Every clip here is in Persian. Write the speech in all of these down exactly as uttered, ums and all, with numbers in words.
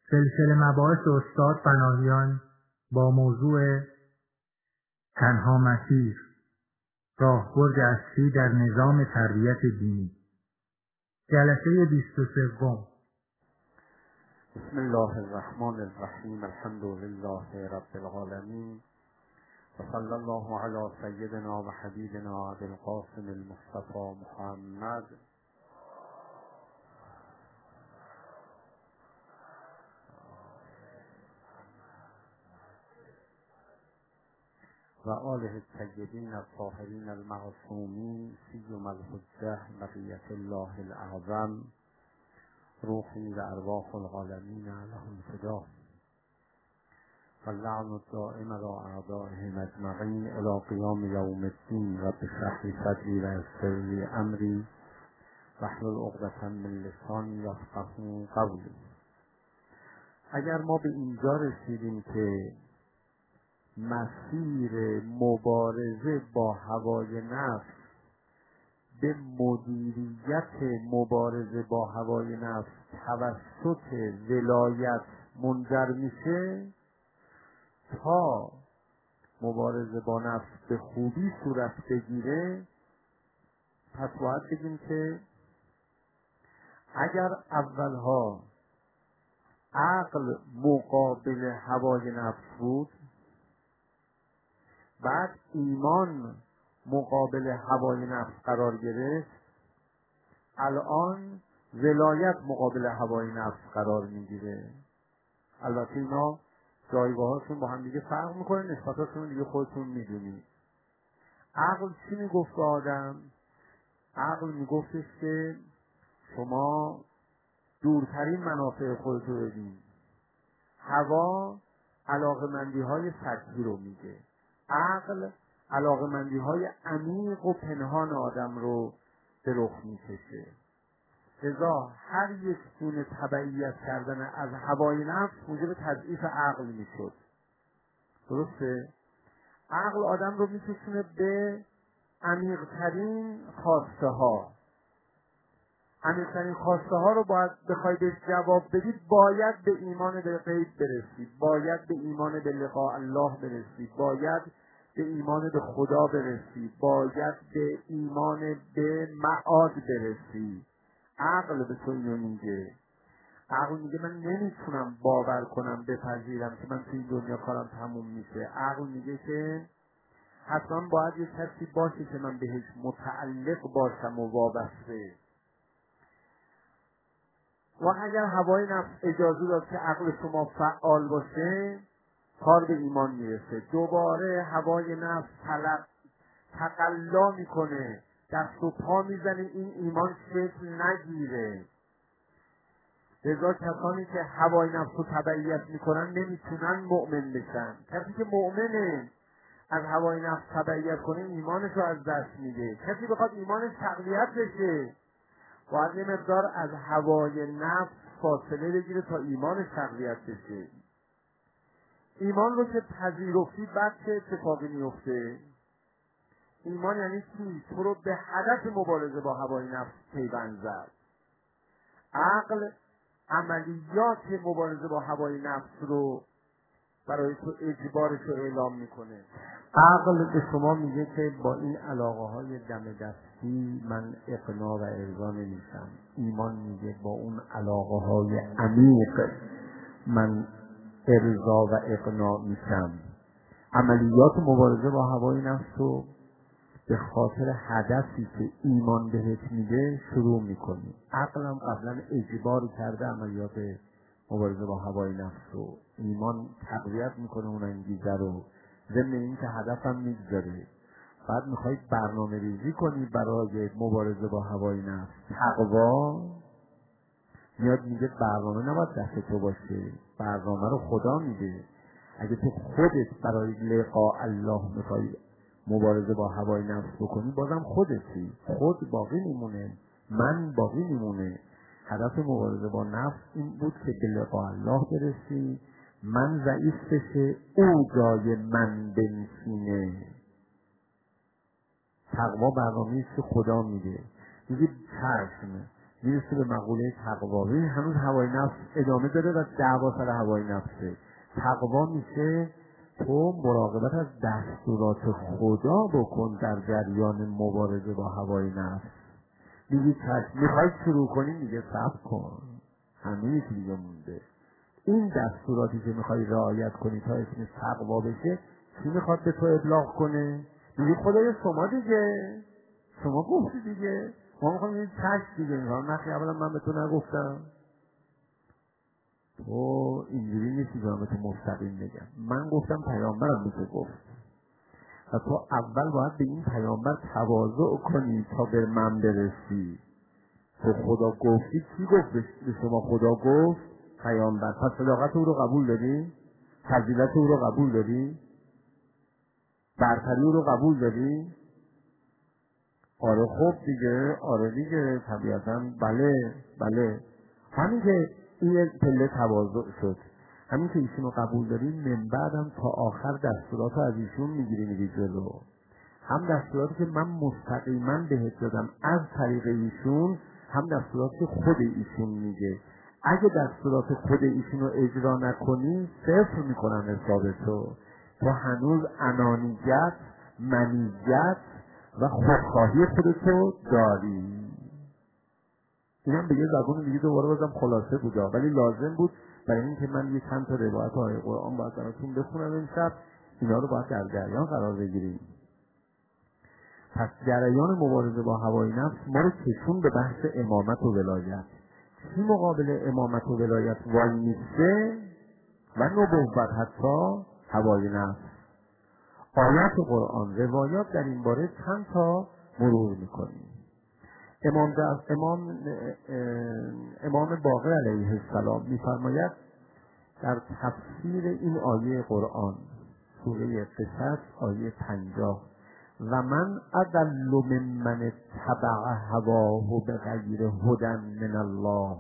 سلسله مباحث استاد پناهیان با موضوع تنها مسیر، راهبرد اصلی در نظام تربیت دینی، جلسه بیست و سوم. بسم الله الرحمن الرحیم. الحمد لله رب العالمین و صلی الله علی سیدنا و حبیبنا ابی القاسم المصطفى محمد و آله الطیبین الطاهرین المعصومین سیم الحجة بقیة الله الاعظم روحی و ارواح العالمین لهم فدا و اللعن الدائم على اعدائهم اجمعین الی قیام یوم الدین. رب اشرح لی صدری و یسر لی امری واحلل عقدة من لسانی یفقهوا قولی. اگر ما به اینجا رسیدیم که مسیر مبارزه با هوای نفس به مدیریت مبارزه با هوای نفس توسط ولایت منجر میشه، تا مبارزه با نفس به خوبی صورت بگیره، پس باید بگیم که اگر اولها عقل مقابل هوای نفس بود، بعد ایمان مقابل هوای نفس قرار گرفت، الان ولایت مقابل هوای نفس قرار میگیره. البته اینا جایگاهاشون با هم دیگه فرق میکنه، نسبتاشون دیگه خودتون میدونید. عقل چی میگفت به آدم؟ عقل میگفتش که شما دورترین منافع خودتو ببین. هوا علاقمندی های سطحی رو میگه، عقل علاقمندی های عمیق و پنهان آدم رو به رخ میکشه. لذا هر یک گونه تبعیت کردن از هوای نفس موجب تضعیف عقل میشد. درسته؟ عقل آدم رو میکشونه به عمیق‌ترین خواسته ها. عمیق‌ترین خواسته ها رو باید بخوای بهش جواب بدید، باید به ایمان به غیب برسید، باید به ایمان به لقاء الله برسید، باید به ایمان به خدا برسید، باید به ایمان به معاد برسید. عقل به تو اینو میگه. عقل میگه من نمیتونم باور کنم بپذیرم که من توی این دنیا کارم تموم میشه. عقل میگه که حتما باید یه کسی باشه که من بهش متعلق باشم و وابسته. و اگر هوای نفس اجازه داد که عقل شما فعال باشه، کار به ایمان میرسه. دوباره هوای نفس طلب تقلا میکنه، دست و پا میزنه این ایمان شکل نگیره. لذا کسانی که هوای نفس رو تبعیت میکنن نمیتونن مؤمن بشن. کسی که مؤمنه از هوای نفس تبعیت کنه ایمانش رو از دست میده. کسی بخواد ایمانش تقویت بشه باید یه مقدار از هوای نفس فاصله بگیره تا ایمانش تقویت بشه. ایمان رو که پذیرفتی، بعد چه اتفاقی میفته؟ ایمان یعنی چی؟ تو رو به هدف مبارزه با هوای نفس پیوند زد. عقل عملیات مبارزه با هوای نفس رو برای تو اجبارش رو اعلام میکنه. عقل به شما میگه که با این علاقه های دم دستی من اقناع و ارضا نمیشم. ایمان میگه با اون علاقه های عمیق من ارضا و اقناع میشم. عملیات مبارزه با هوای نفس رو به خاطر هدفی که ایمان بهت میده شروع میکنی. عقلم قبلا اجبار کرده عملیات مبارزه با هوای نفس رو، ایمان تقویت میکنه اون انگیزه رو، ضمن این که هدفم میگذاره. بعد میخوای برنامه ریزی کنی برای مبارزه با هوای نفس. تقوا میاد میگه برنامه نباید دست تو باشه، برنامه رو خدا میده. اگه تو خودت برای لقاء الله میخوای مبارزه با هوای نفس بکنی، بازم خودتی، خود باقی میمونه، من باقی میمونه. هدف مبارزه با نفس این بود که به لقاء الله برسی، من ضعیف بشه، او جای من بنشینه. تقوا برنامه‌ای که خدا میده. میگه چشم میرسه به مقوله تقوا. ببین هنوز هوای نفس ادامه داره و دعوا سر هوای نفسه. تقوا میشه تو مراقبت از دستورات خدا بکن در جریان مبارزه با هوای نفس. میگی چشم میخوای شروع کنی، میگه صبر کن، همین دیگه مونده. این دستوراتی که میخوای رعایت کنی تا اسمش تقوا بشه، کی میخواد به تو ابلاغ کنه؟ میگه خدای شما دیگه، شما گفتی دیگه، ما میخوایم این چشم دیگه. میگم نخی، اولا من به تو نگفتم. تو اینجوری نیستی که من به تو مستقیم بگم. من گفتم، پیامبرم میشه گفت و تو اول باید به این پیامبر تواضع کنی تا به من برسی. تو خدا گفتی، کی گفت به شما خدا گفت؟ پیامبر. پس صداقت او رو قبول داری؟ فضیلت او رو قبول داری؟ برتری او رو قبول داری؟ آره خب دیگه، آره دیگه طبیعتا، بله بله. همین که این پله تواضع شد، همین که ایشون رو قبول داری، من بعدم تا آخر دستورات رو از ایشون میگیری میری جلو. هم دستوراتی که من مستقیما بهت دادم از طریق ایشون، هم دستوراتی که خود ایشون میگه. اگه دستورات خود ایشون رو اجرا نکنی، صفر میکنن حساب تو. تو هنوز انانیت، منیت و خودخواهی خودتو داری. اینم به یه زبون دیگه دوباره بازم خلاصه بوده، ولی لازم بود برای اینکه من یه چند تا روایت آیه قرآن باید براتون بخونم امشب. اینا رو باید در جریان قرار بگیریم. پس جریان مبارزه با هوای نفس ما رو کشون به بحث امامت و ولایت. کی مقابل امامت و ولایت وای میسته و نبوت حتی هوای نفس؟ آیات قرآن، روایات در این باره چند تا مرور میکنیم. امام امام امام باقر علیه السلام میفرماید در تفسیر این آیه قرآن، سوره قصص آیه پنجاه: و من اضل ممن اتبع هواه بغیر هدی من الله.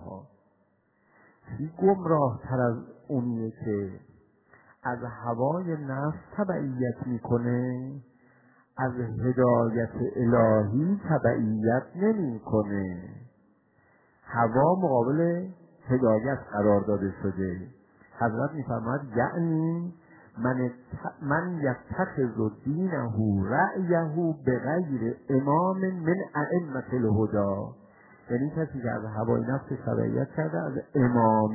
کی گمراه تر از اونیه که از هوای نفس تبعیت میکنه، از هدایت الهی تبعیت نمیکنه. هوا مقابل هدایت قرار داده شده. حضرت میفرماید یعنی من من یتخذ دینه رأیه بغیر امام من ائمة الهدی. یعنی کسی که از هوای نفس تبعیت کرده، از امام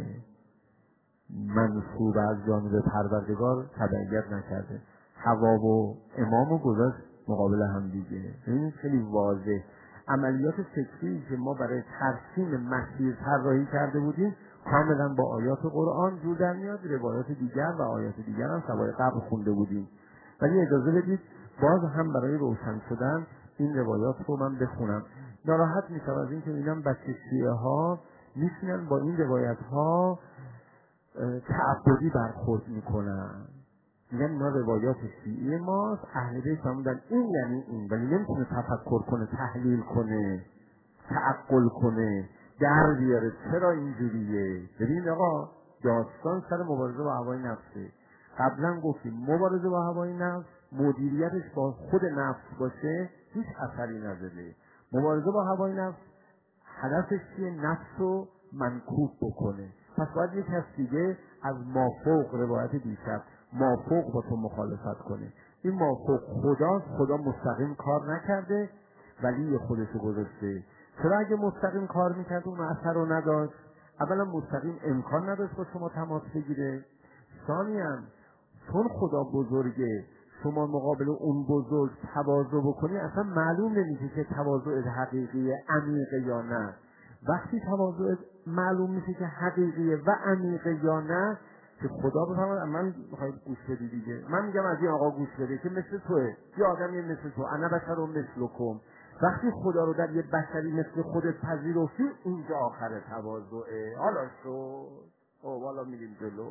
منصوب از جانب پروردگار تبعیت نکرده، هوا و امامو گذاشت مقابل هم دیگه. این خیلی واضح. عملیات فکری که ما برای ترسیم مسیر طراحی کرده بودیم کاملا با آیات قرآن جور در میاد. روایات دیگر و آیات دیگر هم سوای قبل خونده بودیم، ولی اجازه بدید باز هم برای روشن شدن این روایات رو من بخونم. ناراحت میشم از این که میبینم بچه شیعه ها میشینن با این روایت ها تعبدی برخورد میکنن. میگن اینا روایات شیعی ماست، اهل بیت فرمودن این یعنی این، ولی نمیتونه تفکر کنه، تحلیل کنه، تعقل کنه، در بیاره چرا اینجوریه. ببین آقا، داستان سر مبارزه با هوای نفسه. قبلا گفتیم مبارزه با هوای نفس مدیریتش با خود نفس باشه هیچ اثری نداره. مبارزه با هوای نفس هدفش چیه؟ نفس رو منکوب بکنه. پس باید یک کس دیگه از مافوق، روایت دیشب، مافوق با تو مخالفت کنه. این مافوق خداست. خدا مستقیم کار نکرده، ولی خودشو گذاشته. چرا اگه مستقیم کار میکرد اون اثر رو نداشت؟ اولا مستقیم امکان نداشت با شما تماس بگیره. ثانیاً چون خدا بزرگه، شما مقابل اون بزرگ تواضع بکنی اصلا معلوم نمیشه که تواضع حقیقیه عمیقه یا نه. وقتی تواضع معلوم میشه که حقیقیه و عمیقه یا نه، که خدا بفرماید من میخواید گوش بدی دیگه، من میگم از این آقا گوش بده که مثل توه، یه آدمی مثل تو، انا بشر و مثلکم. وقتی خدا رو در یه بشری مثل خودت پذیرفتی، اینجا آخر تواضعه. حالا شد او والا میریم جلو.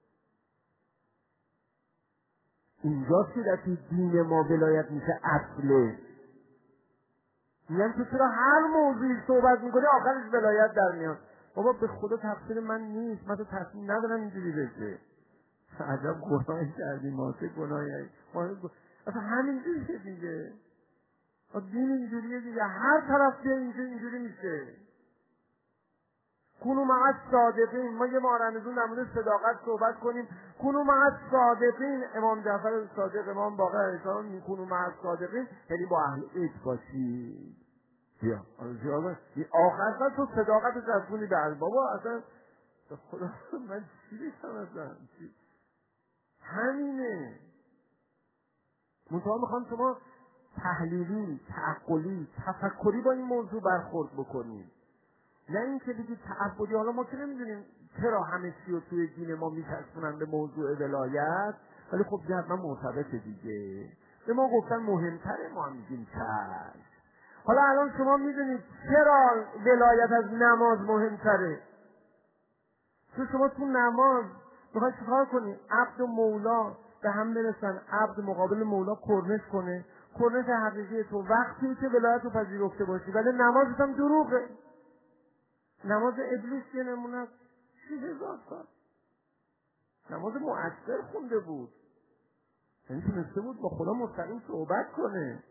اینجا که در دین ما ولایت میشه اصله. میگن تو چرا هر موضوعی صحبت میکنی آخرش ولایت در میاد؟ بابا به خدا تقصیر من نیست، من تو تصمیم ندارم اینجوری بشه. عجب گناهی کردیم ما، چه گناهی ما. اصلا همینجوری شد دیگه. دین اینجوریه دیگه، هر طرف بیا اینجوری اینجوری میشه. کونو مع الصادقین. ما یه ماه رمضان در مورد صداقت صحبت کنیم. کونو مع الصادقین. امام جعفر صادق، امام باقر علیه السلام میگن کونو مع الصادقین، یعنی با اهل بیت باشید. بیا آخر آخر تو صداقت رسولی به بابا اصلا خدا من چی بشم اصلا چی؟ همینه. منطقه میخوام شما تحلیلی، تعقلی، تفکری با این موضوع برخورد بکنیم، نه اینکه بگید تعبدی. حالا ما که نمیدونیم چرا همه چی رو توی دین ما میچسبونن به موضوع ولایت، ولی خب حتما مرتبطه دیگه. به ما گفتن مهمتره، ما هم میگیم چشم. حالا الان شما میدونید چرا ولایت از نماز مهمتره؟ چون شما تو نماز میخوای چیکار کنی؟ عبد و مولا به هم برسن، عبد مقابل مولا کرنش کنه، کرنش حقیقی تو وقتی که ولایت رو پذیرفته باشی. ولی نمازت هم دروغه. نماز ابلیس یه نمونه است. شیش هزار سال نماز مؤثر خونده بود، یعنی تونسته بود با خدا مستقیم صحبت کنه.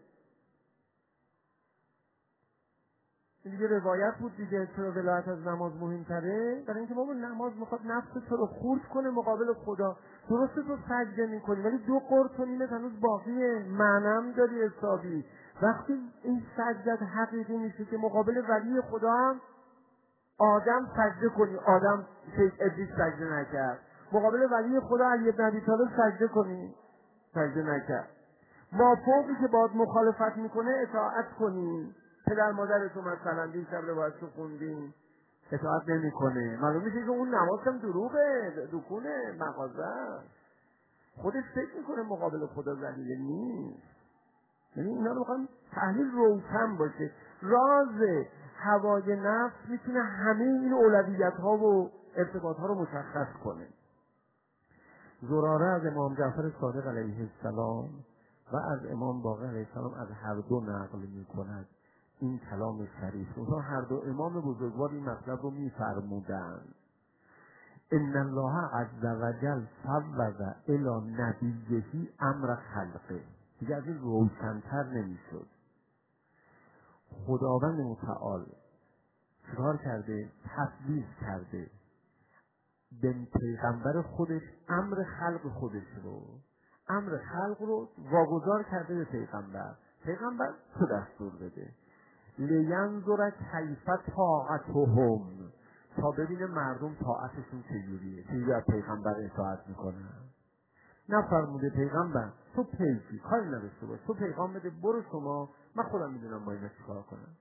دیگه روایت بود دیگه چرا ولایت از نماز مهمتره؟ برای اینکه بابا نماز میخواد نفس تو رو خورد کنه مقابل خدا. درسته تو سجده میکنی ولی دو قرط و نیمت هنوز باقیه، معنم داری حسابی. وقتی این سجدت حقیقی میشه که مقابل ولی خدا هم آدم سجده کنی، آدم شیخ ابلیس سجده نکرد، مقابل ولی خدا علی بن ابی طالب سجده کنی، سجده نکرد. ما فوقی که باید مخالفت میکنه اطاعت کنی. پدر مادرتو مثلا دیشب روایتشو خوندین اطاعت نمیکنه، معلوم میشه که اون نماز هم دروغه، دکونه مغازه. خودش فکر میکنه مقابل خدا ذلیل نیست. یعنی اینا رو میخوام تحلیل روشن باشه. راز هوای نفس میتونه همه این اولویت ها و ارتباط ها رو مشخص کنه. زراره از امام جعفر صادق علیه السلام و از امام باقر علیه السلام از هر دو نقل میکند این کلام شریف. اونها هر دو امام بزرگوار این مطلب رو میفرمودند: ان الله عز وجل فوض الی نبیه امر خلقه. دیگه از این روشن‌تر نمیشد. خداوند متعال چیکار کرده؟ تفویض کرده به پیغمبر خودش امر خلق خودش رو، امر خلق رو واگذار کرده به پیغمبر. پیغمبر تو دستور بده لینظر کیف طاعتهم، تا ببینه مردم طاعتشون چجوریه، چجوری از پیغمبر اطاعت میکنن. نفرموده پیغمبر تو پیگی کاری نداشته باش، تو پیغام بده برو شما، من خودم میدونم با اینا چیکار کنم.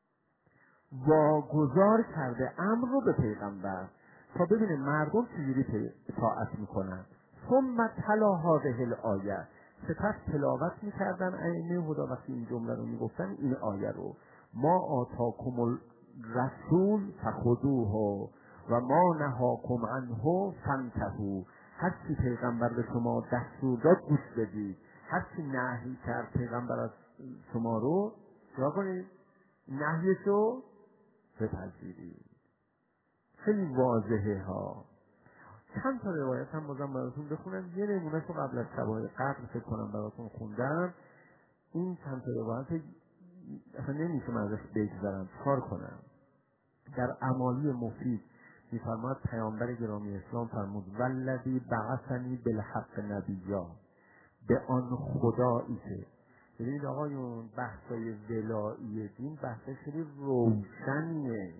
واگذار کرده امر رو به پیغمبر تا ببینه مردم چجوری اطاعت میکنن. ثم تلا هذه الآیه، سپس تلاوت میکردن ائمه هدا وقتی این جمله رو میگفتن این آیه رو: ما آتاکم الرسول فخذوه و ما نهاکم عنه فانتهوا. هر چی پیغمبر به شما دستور داد گوش بدید، هر چی نهی کرد پیغمبر از شما رو چرا کنید؟ نهیشو بپذیرید. خیلی واضحه ها. چند تا روایت هم بازم براتون بخونم. یه نمونه شو قبل از شبای قدر فکر کنم براتون خوندم. این چند تا روایت اصلا نمیشه من ازش بگذرم، کار کنم. در اعمالی مفید میفرماد پیامبر گرامی اسلام فرمود: والذی بعثنی بالحق نبیا، به آن خدایی که. ببینید آقایون بحثای ولایی دین بحثای خیلی روشنیه.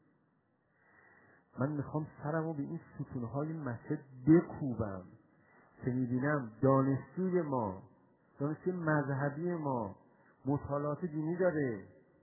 من میخوام سرمو به این ستونهای مسجد بکوبم که میبینم دانشجوی ما، دانشجوی مذهبی ما مطالعات دینی داره،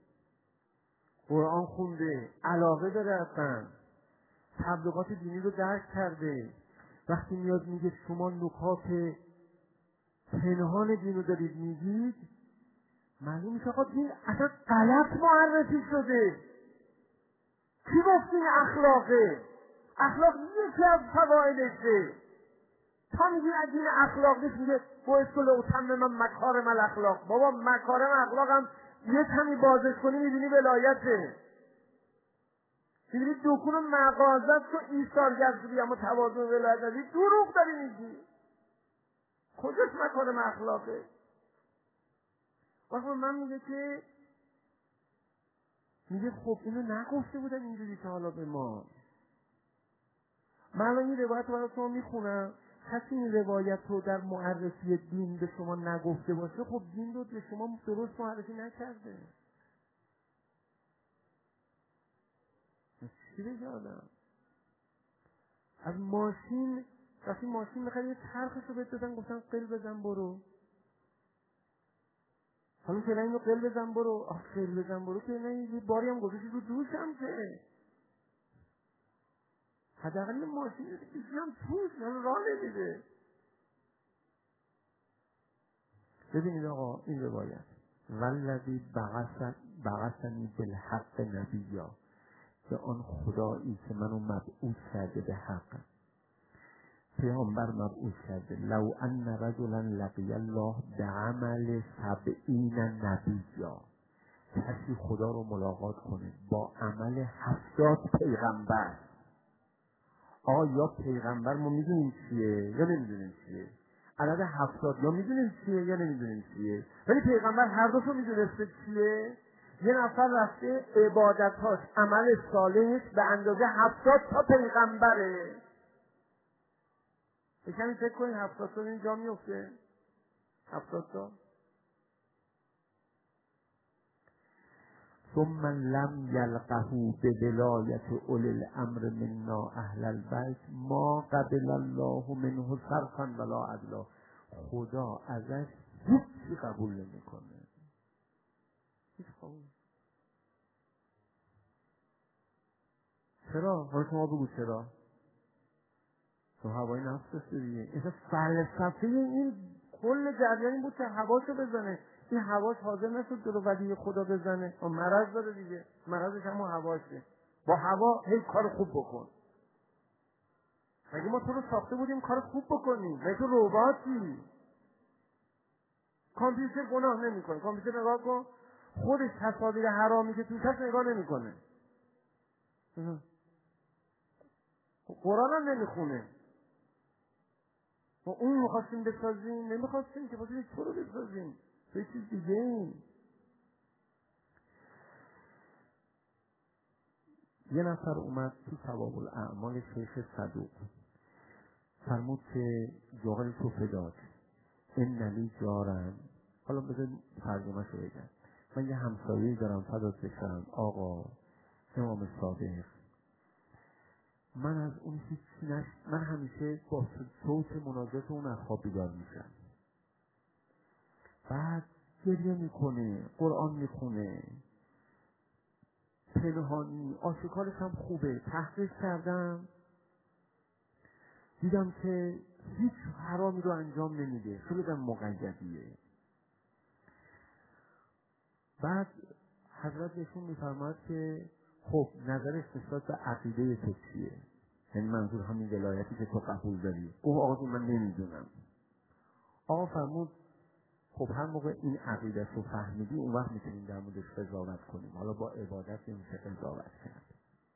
قرآن خونده، علاقه داره، اصلا تبلیغات دینی رو درک کرده. وقتی میاد میگه شما نکات پنهان دین رو دارید میگید، معلوم میشه آقا دین اصلا غلط معرفی شده. کی گفت این اخلاقه؟ اخلاق یکی از فضائلشه. تا میگی از دین اخلاق نیست، میگه باید کل اتم من مکارم الاخلاق. بابا مکارم اخلاق هم یه کمی بازش کنی میبینی ولایته، میبینی دکون مغازت تو ایثارگر شدی اما تواضع ولایت نداری. دروغ داری میگی. کجاش مکارم اخلاقه؟ وقتی من میگه که میگه خب اینو نگفته بودن اینجوری که حالا به ما من الان این روایت رو برای شما میخونم، کسی این روایت رو در معرفی دین به شما نگفته باشه، خب دین رو به شما درست معرفی نکرده. چی بگه آدم؟ از ماشین، وقتی ماشین میخواد یه چرخش رو بهت دادن، گفتن قل بزن برو. حالا که اینو قل بزن برو، آخ قل بزن برو که نه، یه باری هم گذاشتی رو دوشم که حداقل یه ماشین رو کسی هم توش هم راه نمیده. ببینید آقا این روایت والذی بعث بعثنی بالحق نبیا، که آن خدایی که منو مبعوث کرده به حق، پیامبر مبعوث کرده. لو ان رجلا لقی الله بعمل سبعین نبیا، کسی خدا رو ملاقات کنه با عمل هفتاد پیغمبر. آقا یا پیغمبر ما میدونیم چیه یا نمیدونیم چیه، عدد هفتاد یا میدونیم چیه یا نمیدونیم چیه، ولی پیغمبر هر دوشو میدونسته چیه. یه نفر رفته عبادتاش عمل صالحش به اندازه هفتاد تا پیغمبره. بکنید فکر کنید هفتاد تا اینجا میفته، هفتاد تا. ثم لم یلقه به ولایت اولی الامر منا اهل البیت ما قبل الله منه صرفا ولا عدلا، خدا ازش هیچی قبول نمیکنه، هیچ قبول. چرا؟ حالا شما بگو چرا؟ تو هوای نفس داشته دیگه. این فلسفه این کل جریانی بود که هواشو بزنه. این هواش حاضر نشد جلو ولی خدا بزنه، اون مرض داره دیگه، مرضش هم هواشه. با هوا هی کار خوب بکن. مگه ما تو رو ساخته بودیم کار خوب بکنیم؟ مگه تو رباتی؟ کامپیوتر گناه نمیکنه. کامپیوتر نگاه کن، خودش تصاویر حرامی که توش هست نگاه نمیکنه، قرآن هم نمیخونه. ما اون میخواستیم بسازیم، نمیخواستیم که بازیم تو رو بسازیم، به چیز دیگه این. یه نفر اومد تو ثواب الاعمال شیخ صدوق، فرمود که جاغل تو فداد این نلی جارم. حالا بذار ترجمه شو بگم. من یه همسایه‌ای دارم فدات بشم آقا امام صادق، من از اون هیچی نش، من همیشه با صوت مناجات اون از خواب بیدار میشم، بعد گریه میکنه، قرآن میخونه، پنهانی، آشکارش هم خوبه. تحقیق کردم دیدم که هیچ حرامی رو انجام نمیده، خیلی دم مقیدیه. بعد حضرت بهشون میفرماد که خب نظرش نسبت به عقیده تو چیه؟ یعنی منظور همین ولایتی که تو قبول داری. گفت آقا من نمیدونم. آقا فرمود خب هر موقع این عقیده رو فهمیدی اون وقت میتونیم در موردش قضاوت کنیم. حالا با عبادت نمیشه قضاوت کرد.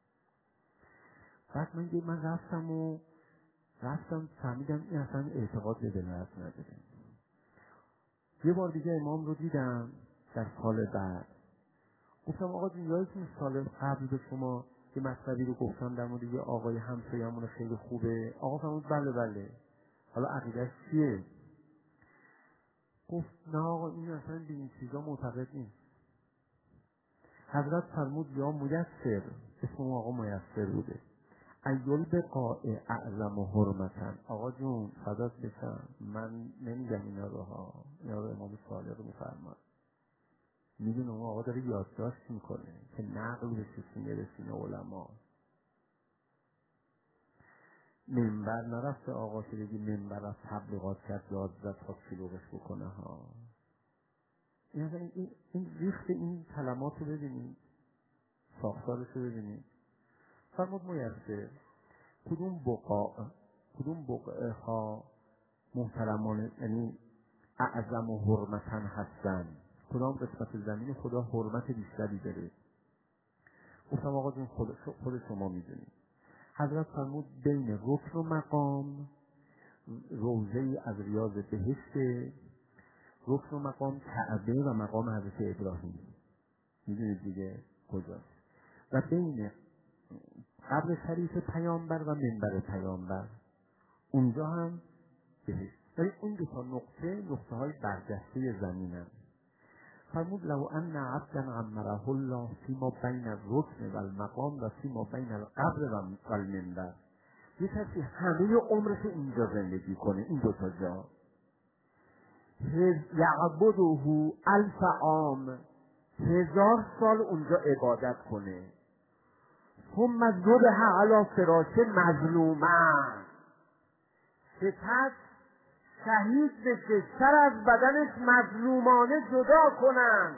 بعد من یه من رفتم و رفتم فهمیدم این اصلا اعتقاد به ولایت نداره. یه بار دیگه امام رو دیدم در سال بعد، گفتم آقا جون یادتون سال قبل به شما یه مطلبی رو گفتم در مورد یه آقای همسایه‌مون خیلی خوبه؟ آقا فرمود بله بله. حالا عقیده‌اش چیه؟ گفت نه آقا این اصلا به این چیزا معتقد نیست. حضرت فرمود یا میسر، اسم اون آقا میسر بوده، ایول بقاء اعظم و حرمتن. آقا جون فدات بشم من نمیگم اینا رو ها، اینا رو امام صادق میفرماد. میدونه اون آقا داره یادداشت میکنه که نقل بشه سینه به سینه علما. منبر نرفته آقا که بگی منبر از تبلیغات کرد یازده تا شلوغش بکنه ها. این این, این ریخت این کلمات رو ببینید، ساختارش رو ببینید. فرمود میسر کدوم بقاء کدوم بقعه ها محترمانه یعنی اعظم و حرمتن هستن، کدام قسمت زمین خدا حرمت بیشتری داره؟ گفتم آقا جون خود, خود شما میدونید. حضرت فرمود بین رکن و مقام روضه‌ای از ریاض بهشت، رکن و مقام کعبه و مقام حضرت ابراهیم، میدونید دیگه کجاست، و بین قبر شریف پیامبر و منبر پیامبر، اونجا هم بهشت. ولی اون دو تا نقطه نقطه های برجسته زمینن. فرمود لو ان عبدا عمره الله فیما بین الرکن و المقام و فیما بین القبر و المنبر، یه کسی همه عمرش اینجا زندگی کنه، این دو تا جا، یعبده الف عام، هزار سال اونجا عبادت کنه، ثم ذبح علی فراش مظلوما، سپس شهید بشه، سر از بدنش مظلومانه جدا کنن،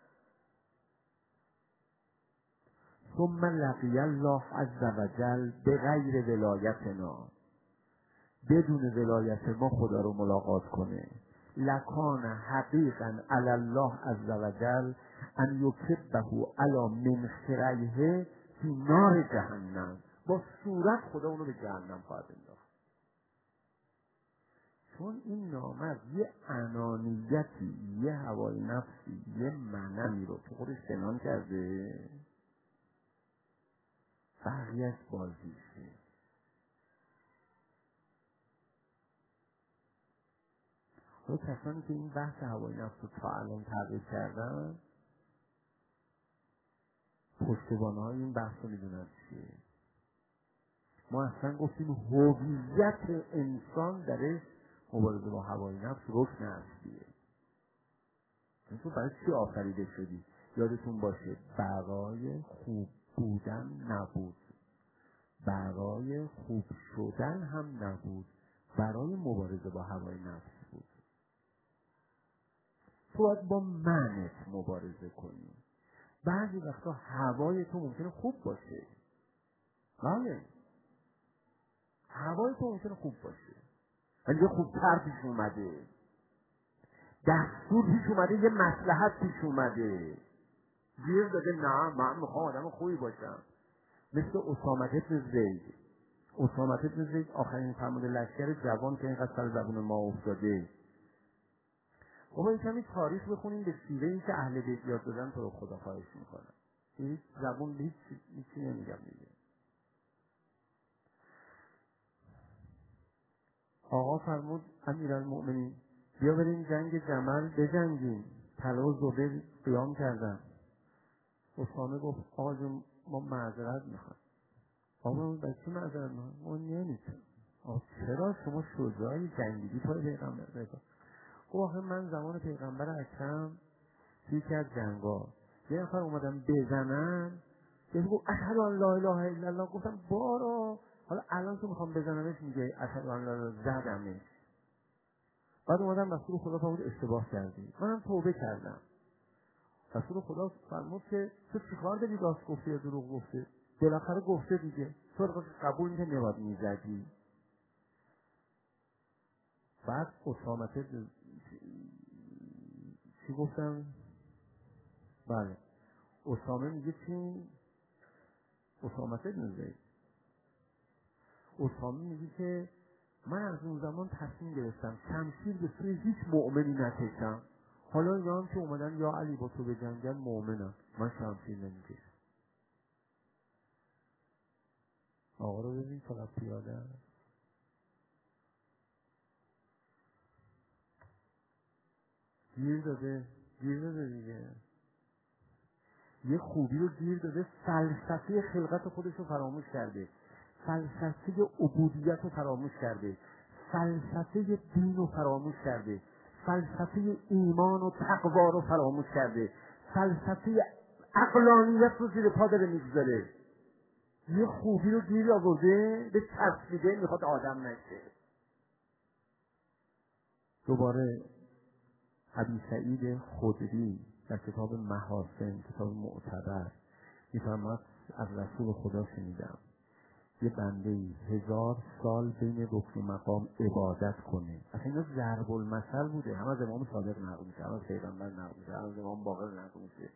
ثم لقی الله عز وجل بغیر ولایتنا، بدون ولایت ما خدا رو ملاقات کنه، لکان حقیقا علی الله عز وجل ان یکبه علی منخریه فی نار جهنم، با صورت خدا اونو به جهنم خواهد انداخت. چون این نامرد یه انانیتی، یه هوای نفسی، یه منمی رو که خودش سنان کرده، بقیه‌اش بازیشه. و کسانی که این بحث هوای نفس رو تا الان تغییر کردن، پشتوانه های این بحث رو میدونن چیه. ما اصلا گفتیم هویت انسان درش مبارزه با هوای نفس رکن اصلیه. تو برای چی آفریده شدی؟ یادتون باشه برای خوب بودن نبود، برای خوب شدن هم نبود، برای مبارزه با هوای نفس بود. تو باید با منت مبارزه کنی. بعضی وقتا هوای تو ممکنه خوب باشه، بله هوای تو ممکنه خوب باشه، ولی یه خوبتر پیش اومده، دستور پیش اومده، یه مصلحت پیش اومده، گیر داده نه من میخوام آدم خوبی باشم. مثل اسامه بن زید. اسامه بن زید آخرین فرمانده لشکر جوان که اینقدر سر زبون ما افتاده. بابا این کمی تاریخ بخونیم به سیره این که اهل بیت یاد دادن تو رو خدا خواهش میکنم. هیچ زبون هیچ چیزی نمیگم دیگه. آقا فرمود امیرالمؤمنین بیا بریم جنگ جمل بجنگیم. طلحه و زبیر قیام کردن. اسامه گفت آقا جون ما معذرت میخوایم. آقا برای چی معذرت میخوایم؟ ما نمیتونیم. آقا چرا شما شجاعی جنگیدی پای پیغمبر بگاه؟ گفت آخه من زمان پیغمبر اکرم توی که از جنگا یه نفر اومدم بزنن که گفت اشهد ان لا اله الا الله. گفتم بارا حالا الان که میخوام بزنمش میگه اشهد ان لا اله الا الله، زدمش. بعد اومدم رسول خدا فرمود اشتباه کردی. منم توبه کردم. رسول خدا فرمود که تو چیکار داری راست گفتی یا دروغ گفتی؟ بالاخره گفته دیگه، تو قبول میکنی نباید میزدی. بعد اسامه چی گفتم؟ بله اسامه میگه چی؟ اسامه بن زید اسامه میگه که من از اون زمان تصمیم گرفتم شمشیر به سوی هیچ مؤمنی نکشم. حالا اینا هم که اومدن یا علی با تو به جنگل مؤمنم، من شمشیر نمیکشم. آقا رو ببین فقط پیاده گیر داده گیر داده دیگه، یه خوبی رو گیر داده، فلسفه خلقت خودش رو فراموش کرده، فلسفه عبودیت رو فراموش کرده، فلسفه دین رو فراموش کرده، فلسفه ایمان و تقوا رو فراموش کرده، فلسفه عقلانیت رو زیر پا داره میگذاره. یه خوبی رو گیر آورده به چسبیده، میخواد آدم نشه. دوباره ابی سعید خدری در کتاب محاسن، کتاب معتبر، میفرماد از رسول خدا شنیدم یه بنده هزار سال بین رکن مقام عبادت کنه. اصلا اینا ضرب المثل بوده، هم از امام صادق نقل میشه، هم از پیغمبر نقل میشه، هم از امام باقر نقل میشه.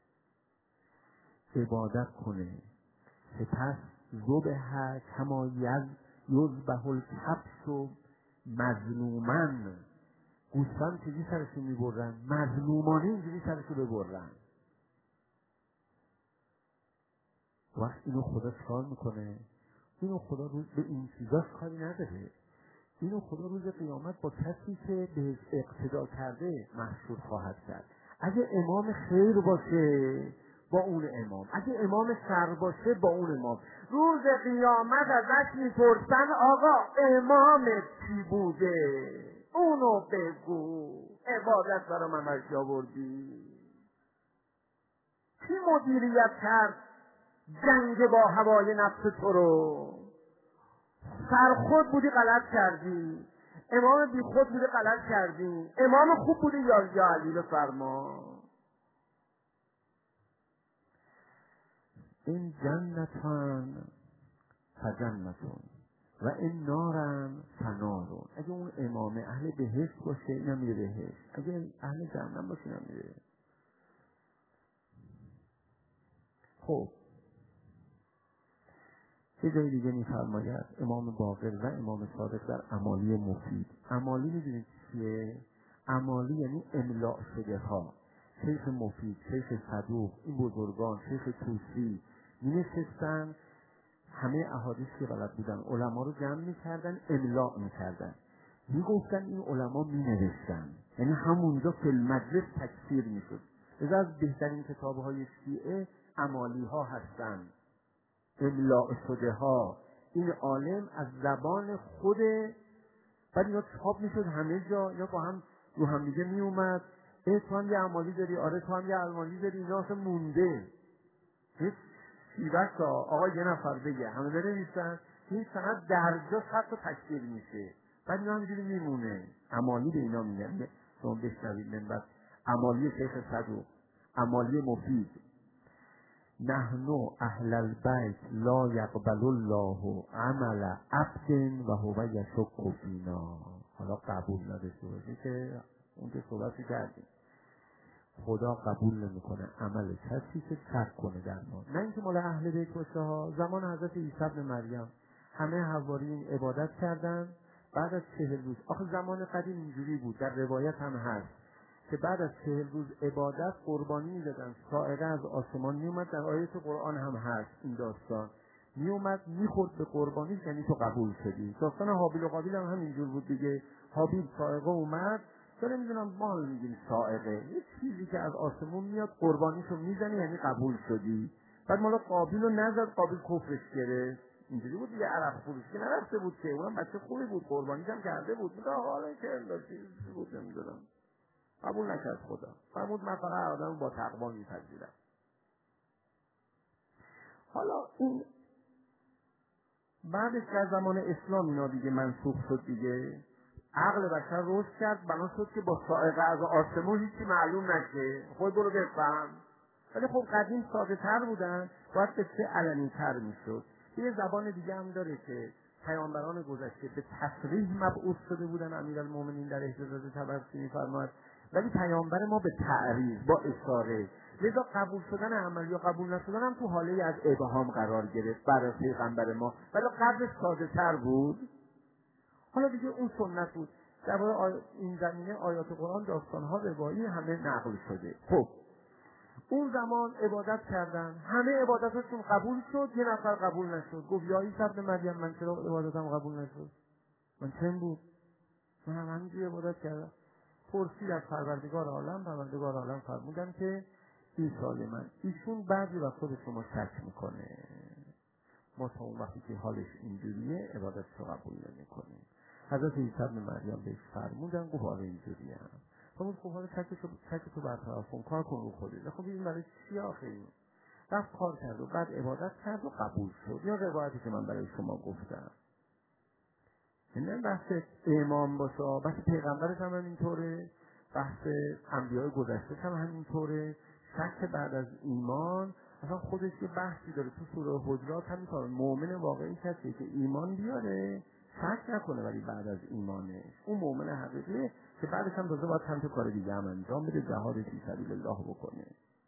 عبادت کنه، سپس ذبح کما یذبح الکبش مظلوما، گوسفند چیزی سرشو میبرن، مظلومانه اینجوری سرشو ببرن. وقت اینو خدا چکار میکنه؟ اینو خدا روز به این چیزاش کاری نداره. اینو خدا روز قیامت با کسی که به اقتدا کرده محشور خواهد کرد. اگه امام خیر باشه با اون امام، اگه امام شر باشه با اون امام. روز قیامت ازش میپرسن آقا امامت کی بوده؟ اونو بگو. عبادت برای من برش آوردی؟ کی مدیریت کرد جنگ با هوای نفس تو رو؟ سرخود بودی غلط کردی، امام بی خود بوده غلط کردی، امام خوب بوده یا یا علی بفرما. این جنتان فجنتون و این نارن فنارون. اگه اون امام اهل بهشت باشه اینم میره بهشت، اگه اهل جهنم باشه اینم میره. خب یه جای دیگه میفرماید امام باقر و امام صادق در امالی مفید. امالی میدونید چیه؟ امالی یعنی املاء شده ها. شیخ مفید، شیخ صدوق، این بزرگان، شیخ توسی می نشستن همه احادیث که غلط بودن علما رو جمع میکردن، املاء میکردن، میگفتن این علما می نوشتن، یعنی همونجا فی المجلس تکفیر میشد. از از بهترین کتابهای شیعه امالی ها هستن، املاء شده ها. این عالم از زبان خود بعد اینا چاپ میشد همه جا، یا با هم رو هم دیگه می اومد. ای تو هم یه امالی داری، آره تو هم یه امالی داری، اینا اصلا مونده. هیچ شیوک ها آقا یه نفر بگه همه بنویسن، این سند درجا خط و تکثیر میشه، بعد اینا همینجوری میمونه. امالی به اینا میگن. شما بشنوید من بعد امالی شیخ صدوق، امالی مفید. نحنو اهل البیت لا یقبل الله عمل عبد و هو یشک فینا. حالا قبول نداشته باشه که اون که صحبتی کردیم، خدا قبول نمیکنه عمل کسی که شک کنه در ما. نه اینکه مال اهل بیت باشه ها. زمان حضرت عیسی ابن مریم همه حواریون عبادت کردن، بعد از چهل روز، آخه زمان قدیم اینجوری بود، در روایت هم هست که بعد از چهل روز عبادت قربانی می‌دادن، صاعقه از آسمان میومد، در آیات قرآن هم هست این داستان، میومد میخورد به قربانی، یعنی تو قبول شدی. داستان حابیل و قابیل هم همینجور بود دیگه. حابیل صاعقه اومد، تو نمیدونم ما میگیم صاعقه، یه چیزی که از آسمون میاد قربانیشو میزنی یعنی قبول شدی. بعد مالا قابیل رو نزد، قابیل کفرش گرفت. اینجوری بود دیگه. عرق فروش که نرفته بود که، اونم بچه خوبی بود، قربانیش هم کرده بود. میگه حالا که انداشتی بود نمیدونم، قبول نکرد خدا. فرمود من فقط آدم با تقوا میپذیرم. حالا این بعدش در زمان اسلام اینا دیگه منسوخ شد دیگه. عقل بشر رشد کرد، بنا شد که با صاعقه از آسمون هیچی معلوم نشه، خود برو بفهم. ولی خب قدیم ساده تر بودن، باید قصه علنی تر میشد. یه زبان دیگه هم داره که پیامبران گذشته به تصریح مبعوث شده بودن، امیرالمومنین در اهتزاز طبرسی میفرماید، ولی پیامبر ما به تعریض با اشاره. لذا قبول شدن عمل یا قبول نشدن هم تو حاله از ابهام قرار گرفت برای پیغمبر ما، ولی قبلش ساده تر بود. حالا دیگه اون سنت بود. در آی... این زمینه آیات قرآن، داستانها، روایی همه نقل شده. خب اون زمان عبادت کردن، همه عبادتشون قبول شد، یه نفر قبول نشد. گفت یا عیسی ابن مریم من چرا عبادتم قبول نشد؟ من چند بود؟ من هم همینجوری عبادت کردم. پرسید از پروردگار عالم، پروردگار عالم فرمودن که عیسی من ایشون بعضی وقتا به شما شک میکنه، ما تا اون وقتی که حالش اینجوریه عبادت رو قبول نمیکنیم. حضرت عیسی ابن مریم بهش فرمودن، گفت آره اینجوریه. فرمود خب حالا شک تو برطرف کن، کار کن رو خودت. خب این برای چی آخه این؟ رفت کار کرد و بعد عبادت کرد و قبول شد. یا روایتی که من برای شما گفتم. این بحث امام باشه، بحث پیغمبرش هم اینطوره، بحث انبیاء گذشته هم همینطوره. شک بعد از ایمان اصلا خودش یه بحثی داره. تو سوره حجرات هم میگه مؤمن واقعی کسی که ایمان بیاره شک نکنه ولی بعد از ایمانه اون مؤمن حقیقیه که بعدش هم تازه باید چند تا کار دیگه هم انجام بده، جهاد فی سبیل الله بکنه.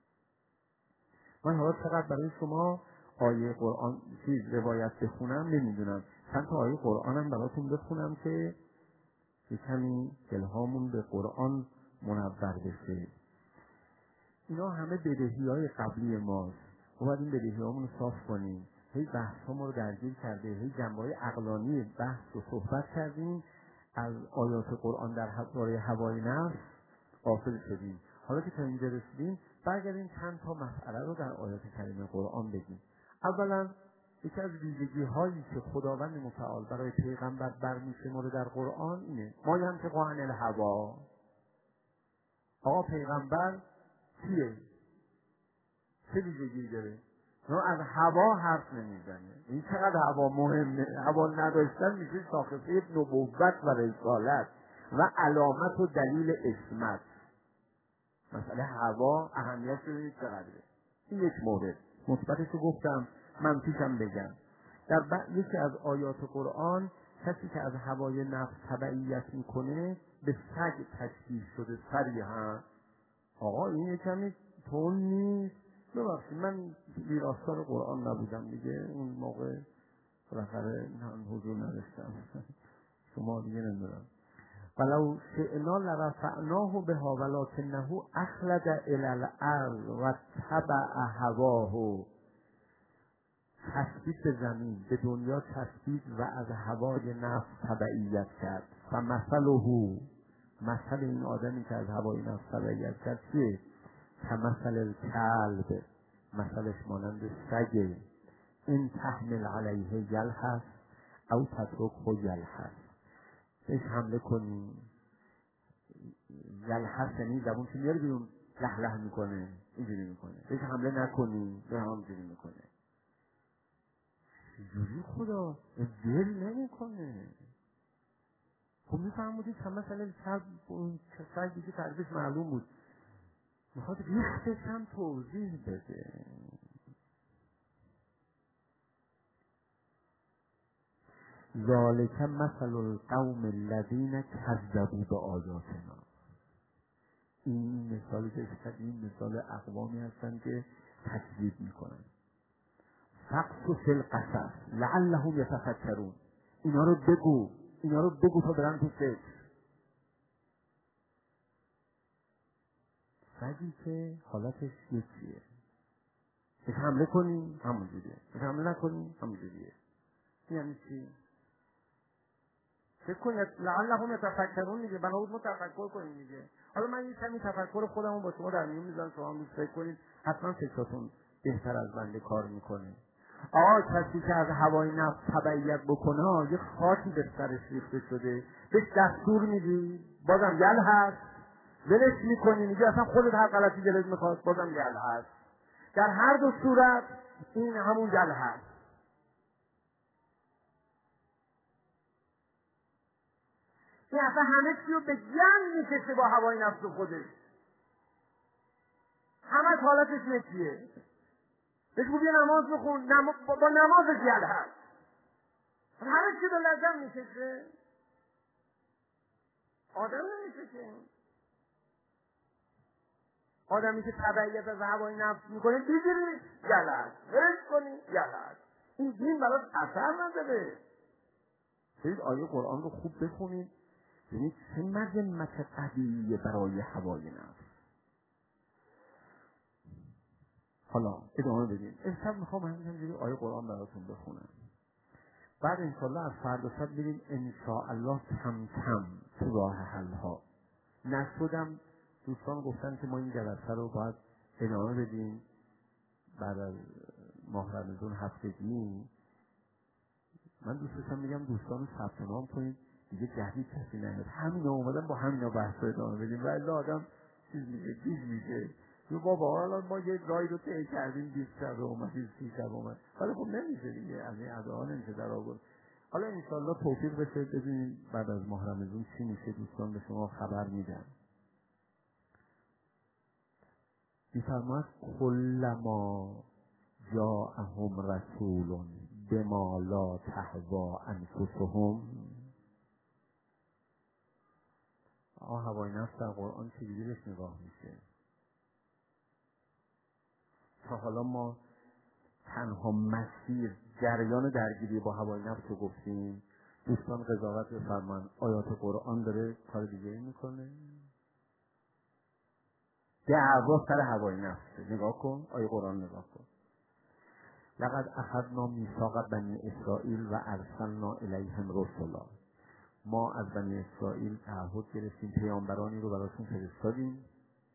من حالا چقدر برای شما آیه قرآن چیز روایت بخونم نمیدونم، چند تا آیه قرآن هم براتون بخونم که یه کمی دلهامون به قرآن منور بشه. اینا همه بدهی های قبلی ماست. ما باید این بدهی هامون رو صاف کنیم. هی بحث ها ما رو درگیر کرده، هی جنبه‌های عقلانی بحث رو صحبت کردیم، از آیات قرآن در باره هوای نفس غافل شدیم. حالا که تا اینجا رسیدیم برگردیم چند تا مسئله رو در آیات کریمه قرآن بگیم. اولا یکی از ویژگی هایی که خداوند متعال برای پیغمبر برمی‌شماره در قرآن اینه ما ینطق عن الهوا. آقا پیغمبر کیه؟ چه ویژگی داره؟ نه از هوا حرف نمیزنه. این چقدر هوا مهمه. هوا نداشتن میشه شاخصه نبوت و رسالت و علامت و دلیل اسمت. مسئله هوا اهمیت رو چقدره؟ این یک مورد. مثبتش رو گفتم، منفیشم بگم. در ب... یکی از آیات قرآن کسی که از هوای نفس تبعیت میکنه به سگ تشبیه شده. صریحا آقا این یکمی تون نیست. ببخشید من ویراستار قرآن نبودم دیگه، اون موقع بالاخره هم حضور نداشتم. شما دیگه نمیدونم. ولو شئنا لرفعناه بها ولکنه اخلد الی الارض و تبع هواه. چسبید به زمین، به دنیا چسبید و از هوای نفس تبعیت کرد. فمثله، مثل این آدمی که از هوای نفس تبعیت کرد چیه؟ کمثل الکلب، مثلش مانند سگه. این تحمل علیه یلحس او تترکه یلحس. بهش حمله کنی یلحس، یعنی زبون که میاره بیرون لح لح میکنه، اینجوری میکنه. بهش حمله نکنی به همجوری میکنه. چجوری خدا ول نمیکنه؟ خب میفهمودی کمثل الکلب، اون سگی که تعریفش معلوم بود، میخواد ریختش هم توضیح بده. ذالک مثل القوم الذین کذبوا بآیاتنا. این مثالی که این مثال اقوامی هستن که تکذیب میکنن. فقصص القصص لعلهم یتفکرون. اینا رو بگو، اینا رو بگو تا برن تو فکر. سگی که حالتش یکیه، بهش حمله کنی همونجوریه، بهش حمله نکنی همونجوریه. یعنی چی؟ فکر کنید لعلهم یتفکرون دیگه، بنابود ما تفکر کنیم دیگه. حالا من یه کمی تفکر خودمو با شما در میون میذارم، شما هم فکر کنید، حتما فکراتون بهتر از بنده کار میکنه. آقا کسی که از هوای نفس تبعیت بکنه یه خاطی به سرش ریخته شده، بهش دستور میدی بازم یل هست، ولش میکنی، میگه اصلا خودت هر غلطی دلت میخواد بازم یل هست. در هر دو صورت این همون یل هست. این اصلا همه چی رو به جمع میکشه با هوای نفس خودش. همه حالتش نکیه. بهش بودی نماز بخون، نم... با, با نمازش یل هست. همه چی رو لازم میکشه. آدم نمیشه که آدمی که تبعیت از هوای نفس میکنه بگیری یل هست، برش کنی یل هست. این دین برات اثر نداره. برید آیه قرآن رو خوب بخونید، ببینید چه مذمت قویه برای هوای نفس. حالا ادامه بدیم. امشب میخوام همینجوری آیه قرآن براتون بخونم، بعد انشاءالله از فردا شب بریم انشاءالله کم کم تو راه حل ها. نشدم دوستان گفتن که ما این جلسه رو باید ادامه بدیم بعد از ماه رمضان هفتگی. من دوستشم میگم دوستان ثبت نام کنید دیگه، جدید کسی نمیاد. همینا اومدن با همینا بحث رو ادامه بدیم. ولی آدم چیز میگه چیز میگه جو بابا حالا ما یه رای رو طی کردیم، بیست شب اومد، سی شب اومد، حالا خب نمیشه دیگه، از این ادعا نمیشه در آورد. حالا انشالله توفیق بشه ببینیم بعد از ماه رمضان چی میشه. دوستان به شما خبر میدن. میفرماید کلما جاءهم رسول بما لا تهوا انفسهم. آه هوای نفس در قرآن چجوری بهش نگاه میشه؟ تا حالا ما تنها مسیر جریان درگیری با هوای نفس رو گفتیم. دوستان قضاوت بفرمایید، آیات قرآن داره کار دیگه میکنه؟ دعوا سر هوای نفس. نگاه کن آیه قرآن نگاه کن. لقد اخذنا میثاق بنی اسرائیل و ارسلنا الیهم رسلا. ما از بنی اسرائیل تعهد گرفتیم، پیامبرانی رو براشون فرستادیم.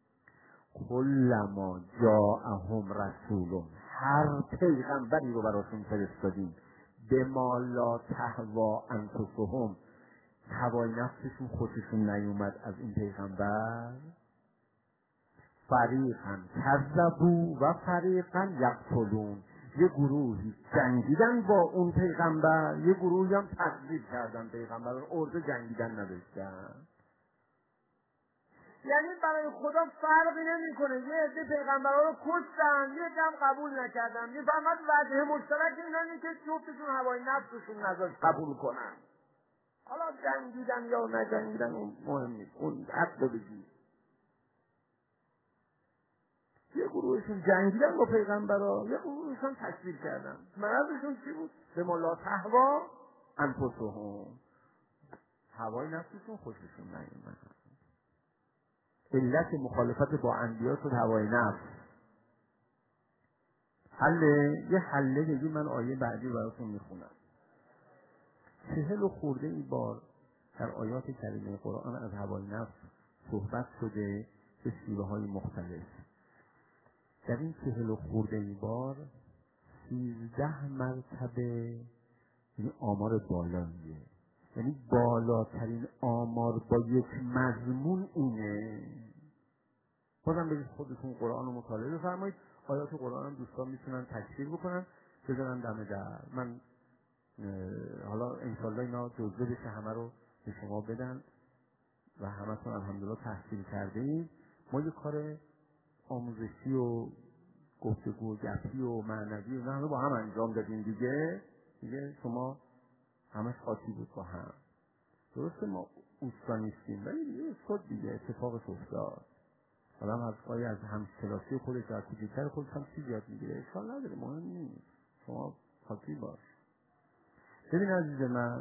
کلما جاءهم رسول، هر پیغمبری رو براشون فرستادیم. به ما لا تهوا انفسهم، هوای نفسشون خوششون نیومد از این پیغمبر. فریقا کذبوا و فریقا یقتلون، یه گروهی جنگیدن با اون پیغمبر، یه گروهی هم تکذیب کردن پیغمبر رو، ارده جنگیدن نداشتن. یعنی برای خدا فرقی نمیکنه، یه عده پیغمبرا رو کشتن، یه عده هم قبول نکردن. یه فقط وجه مشترک اینه که جفتشون هوای نفسشون نذاشت قبول کنن. حالا جنگیدن یا نجنگیدن اون مهم نیست، اون حق بگی. یه گروهشون جنگیدن با پیغمبرا، یه گروهشون تکذیب کردن. مرضشون چی بود؟ به ما لا تهوا انفسهم، هوای نفسشون خوششون نیومد. علت مخالفت با انبیا شد هوای نفس. حله یه حله بگی، من آیه بعدی براتون میخونم. چهل و خورده ای بار در آیات کریمه قرآن از هوای نفس صحبت شده به شیوه های مختلف. در این چهل و خورده ای بار سیزده مرتبه، یعنی آمار بالاییه، یعنی بالاترین آمار با یک مضمون اینه. بازم برید خودتون قرآن رو مطالعه بفرمایید. آیات قرآن هم دوستان میتونن تکثیر بکنن بذارن دم در. من حالا انشالله اینا جزوه بشه همه رو به شما بدن و همتون الحمدلله تحصیل کرده اید. ما یه کار آموزشی و گفتگو و گپی و معنوی و نه با هم انجام دادیم دیگه. دیگه شما همش خاطی بود با هم. درسته ما اوستا نیستیم ولی دیگه خود دیگه اتفاقش افتاد. آدم از قایی از همکلاسی خودش و از کوچکتر خودش هم چیز یاد میگیره. اشکال نداره، مهم نیست، شما خاطی باش. ببین عزیز من،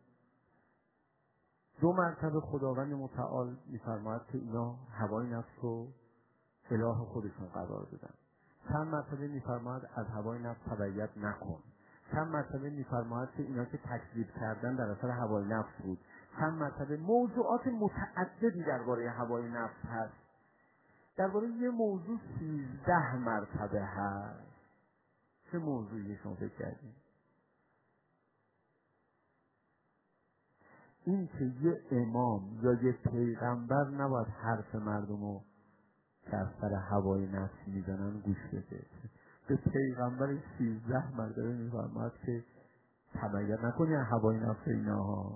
دو مرتبه خداوند متعال میفرماید که اینا هوای نفس رو اله خودشون قرار بدن. چند مرتبه میفرماید از هوای نفس تبعیت نکن. چند مرتبه میفرماید که اینا که تکذیب کردن در اثر هوای نفس بود. چند مرتبه موضوعات متعددی درباره هوای نفس هست. درباره یه موضوع سیزده مرتبه هست. چه موضوعی شما فکر کردید؟ این که یه امام یا یه پیغمبر نباید حرف مردم رو که از سر هوای نفس میزنن گوش بده. به پیغمبر سیزده مرتبه میفرماید که تبعیت نکنی از هوای نفس اینها.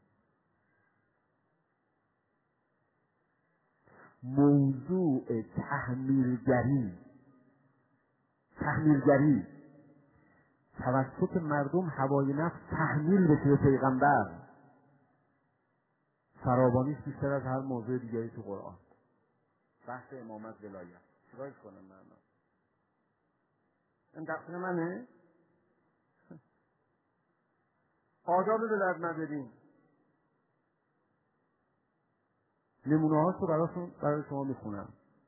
موضوع تحمیلگری تحمیلگری توسط مردم هوای نفس تحمیل بشه به پیغمبر فراوانیش بیشتر از هر موضوع دیگری تو قرآن. بحث امامت ولایت چیکارش کنم من؟ این تقصیر منه؟ آداب رو درد نداریم. نمونه هاش رو براشون برای شما میخونم.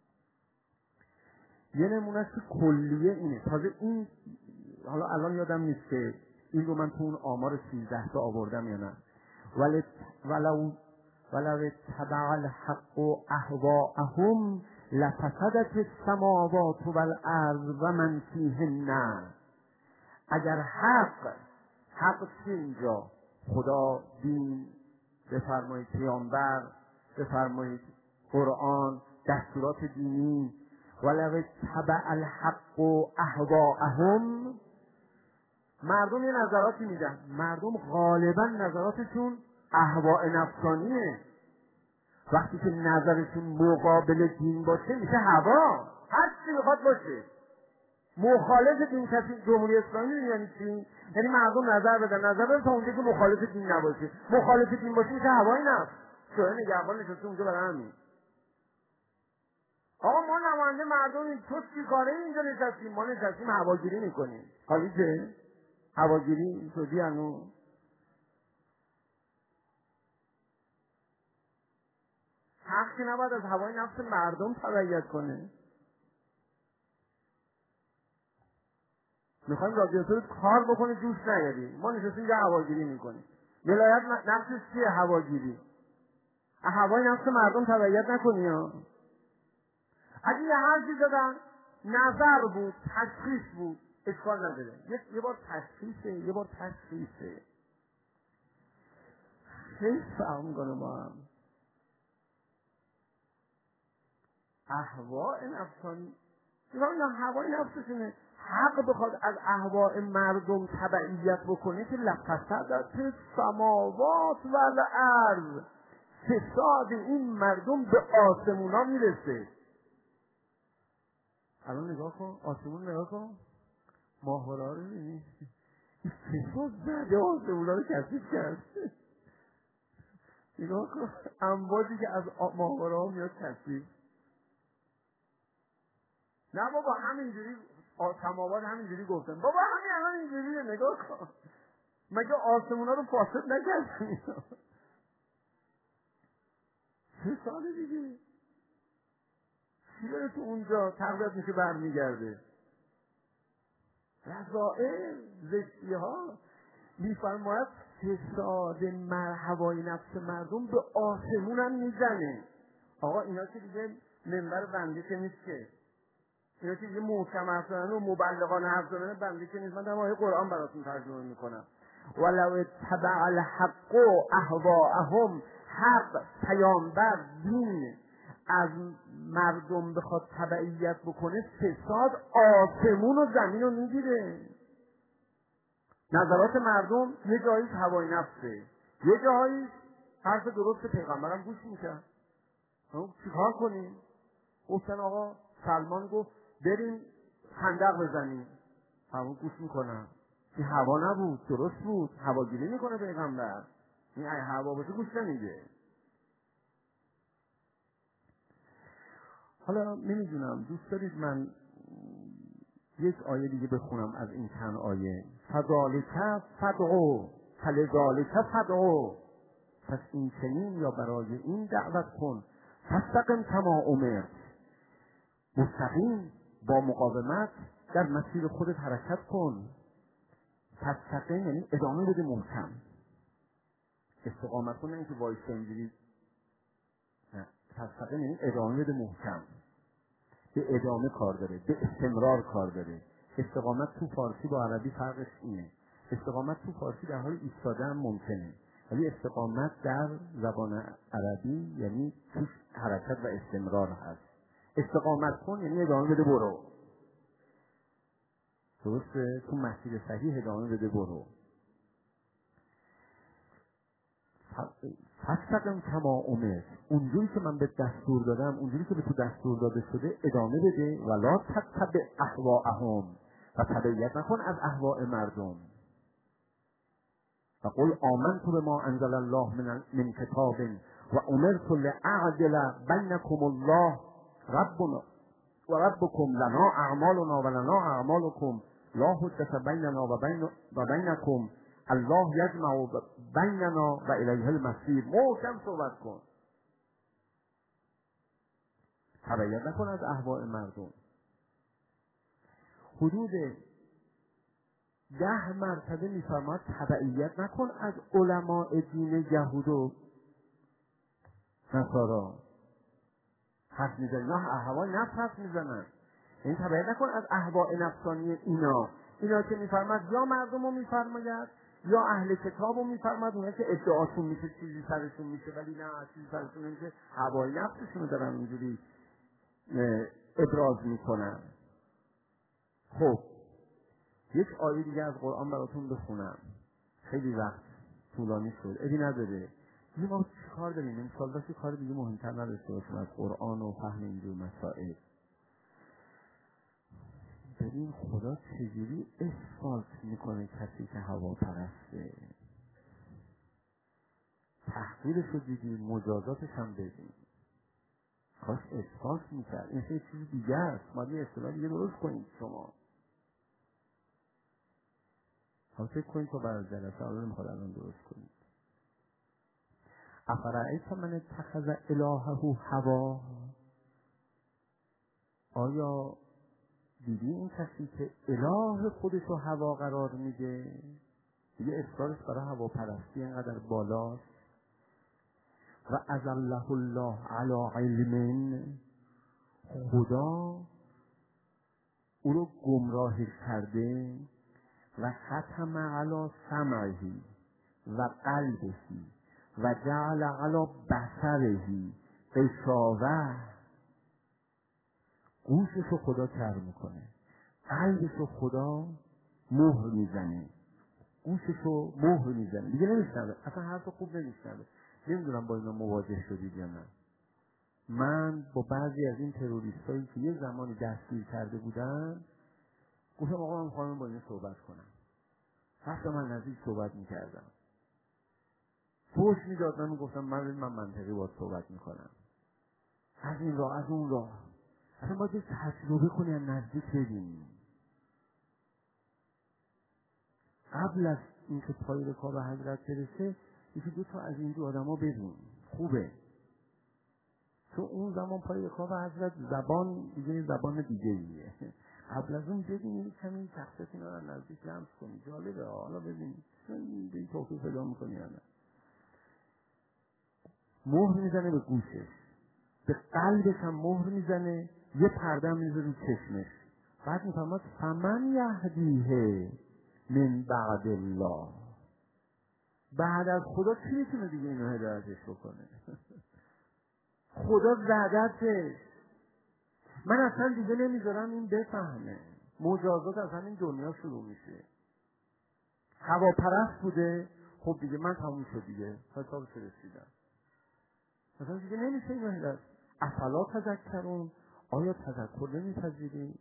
یه نمونهش که کلیه اینه. تازه این حالا الان یادم نیست که این رو من تو اون آمار سیزده تا آوردم یا نه. ولی ولو ولو اتبع الحق اهواءهم لفسدت السماوات والارض و من فیهن. اگر حق حق چی اینجا؟ خدا، دین، بفرمایید پیامبر، بفرمایید قرآن، دستورات دینی. ولو اتبع الحق اهواءهم، مردم یه نظراتی میدن، مردم غالبا نظراتشون اهواء نفسانیه. وقتی که نظرشون مقابل دین باشه میشه هوا، هر چی میخواد باشه. مخالف دین کسی جمهوری اسلامی یعنی چی؟ یعنی مردم نظر بدن، نظر بدن تا اونجا که مخالف دین نباشه. مخالف دین باشه میشه هوای نفس. شورای نگهبان نشسته اونجا برای همین. آقا ما نماینده مردمیم، تو چی کاره اینجا نشستیم؟ ما نشستیم هواگیری میکنیم. حالی چه؟ هواگیری شدی هنو؟ حق که نباید از هوای نفس مردم تبعیت کنه. میخوایم رادیاتور کار بکنه جوش نیاری، ما نشستیم یه هواگیری میکنیم. ولایت نقشش چیه؟ هواگیری. هوای نفس مردم تبعیت نکنی ها. اگه یه حرفی زدن نظر بود، تشخیص بود، اشکال نداره. یه بار تشخیصه، یه بار تشخیصه. خیلی فهم کنه با هم. اهواء نفسانی میگم هوای نفسشونه. حق بخواد از اهواء مردم تبعیت بکنه که لفسدت السماوات و الارض، فساد این مردم به آسمونا میرسه. الان نگاه کن، آسمون نگاه کن، ماهوارا رو میبینی، فساد زده آسمونا رو کثیف کرد. نگاه کن امواجی که از ماهوارا میاد کثیف. نه بابا همینجوری سماوات همینجوری گفتن، بابا همین الان اینجوریه، نگاه کن. مگه آسمونا رو فاسد نکردن؟ سه ساله دیگه چی داره تو اونجا تغییرات میشه برمیگرده. رضائل زشتی ها میفرماید فساد مر هوای نفس مردم به آسمون هم میزنه. آقا اینا که دیگه منبر بنده که نیست که، اینا که دیگه محکم حرف زدن و مبلغان حرف زدن بنده که نیست. من در آیه قرآن براتون ترجمه میکنم. ولو اتبع الحق اهواءهم، حق پیامبر دین از مردم بخواد تبعیت بکنه، فساد آسمون و زمین رو میگیره. نظرات مردم یه جاییش هوای نفسه، یه جاییش حرف درست پیغمبرم گوش میکرد. چیکار کنیم؟ گفتن آقا سلمان گفت بریم خندق بزنیم، همون گوش میکنن. این هوا نبود، درست بود، هواگیری میکنه پیغمبر. این ای هوا باشه گوش نمیده. حالا نمیدونم دوست دارید من یک آیه دیگه بخونم از این چند آیه. فذالک فدعو فلذالک فدعو، پس این چنین یا برای این دعوت کن. فاستقم کما امرت، مستقیم با مقاومت در مسیر خودت حرکت کن. فاستقیم یعنی ادامه بده، محکم استقامت کن، نه اینکه وایس اینجوری. نه، فاستقیم یعنی ادامه بده، محکم، به ادامه کار داره، به استمرار کار داره. استقامت تو فارسی با عربی فرقش اینه. استقامت تو فارسی در حال ایستادن ممکنه، ولی استقامت در زبان عربی یعنی توش حرکت و استمرار هست. استقامت کن یعنی ادامه بده، برو. درسته؟ تو مسیر صحیح ادامه بده، برو. فاستقم کما امرت، اونجوری که من به دستور دادم، اونجوری که به تو دستور داده شده ادامه بده. ولا تتبع اهواءهم، و تبعیت نکن از اهواء مردم. و قل آمنت بما انزل الله من, من کتاب و امرت لاعدل بینکم الله ربنا و ربکم لنا اعمالنا و لنا اعمالکم لا حجة بیننا و بین و بینکم الله یجمع بیننا و الیه المصیر. محکم صحبت کن، تبعیت نکن از اهواء مردم. حدود ده مرتبه میفرماد تبعیت نکن از علماء دین یهود و نصارا. حرف میزنن، نه اهواء نفس حرف میزنن. این تبعیت نکن از اهواء نفسانی اینا. اینا که میفرماد یا مردم رو میفرماید یا اهل کتاب رو میفرماد، اونا که ادعاشون میشه چیزی سرشون میشه ولی نه چیزی سرشون نمیشه، هوای نفسشون رو دارن اینجوری ابراز میکنن. خب یک آیه دیگه از قرآن براتون بخونم، خیلی وقت طولانی شد، ابی نداره. یه ما چی کار داریم؟ این سال داشت کار دیگه مهمتر نداشته باشیم از قرآن و فهم اینجور مسائل. ببین خدا چجوری اثبات میکنه کسی که هوا پرسته. تحقیرش رو دیدیم، مجازاتش هم بدیم. کاش اثبات میکرد. این خیلی چیز دیگه است. ما یه اصطلاح دیگه درست کنید شما. هم فکر کنید تا برای جلسه آن نمیخواد الان درست کنید. افرأیت من اتخذ الهه هوا، آیا دیدی این کسی که اله خودش رو هوا قرار میده، دیگه اصرارش برای هواپرستی اینقدر بالاست. و اذله الله علی علم، خدا او رو گمراهش کرده. و ختم علی سمعه و قلبه و جعل علی بصره غشاوة، گوشش رو خدا کر میکنه، قلبش رو خدا مهر میزنه، گوشش رو مهر میزنه، دیگه نمیشنوه، اصلا حرف خوب نمیشنوه. نمیدونم با اینا مواجه شدید یا نه. من با بعضی از این تروریست هایی که یه زمانی دستگیر کرده بودن گفتم آقا من میخوام با این صحبت کنم. حتی من نزدیک صحبت میکردم، فوش میداد، من میگفتم من من منطقی باید صحبت میکنم، از این راه از اون راه. اصلا باید تجربه کنی، از نزدیک ببینی. قبل از اینکه پای رکاب حضرت برسه یکی دو تا از این دو آدم ها ببین، خوبه. چون اون زمان پای رکاب حضرت زبان دیگه زبان دیگه ایه. قبل از اون ببینی کمی شخصیت اینا رو نزدیک لمس کنی، جالبه. حالا ببین به این توفیق پیدا میکنی یا نه. مهر میزنه به گوشش، به قلبش هم مهر میزنه، یه پرده هم میزنه رو چشمش. بعد میفهمد فمن یهدیه من بعد الله، بعد از خدا چی میتونه دیگه اینو هدایتش بکنه؟ خدا زدتش. من اصلا دیگه نمیذارم این بفهمه. مجازات از همین دنیا شروع میشه. هواپرست بوده، خب دیگه من تموم شد دیگه، حسابش رسیدم. مثلا دیگه نمیشه اینو هدایت. افلا تذکرون، آیا تذکر نمیپذیری؟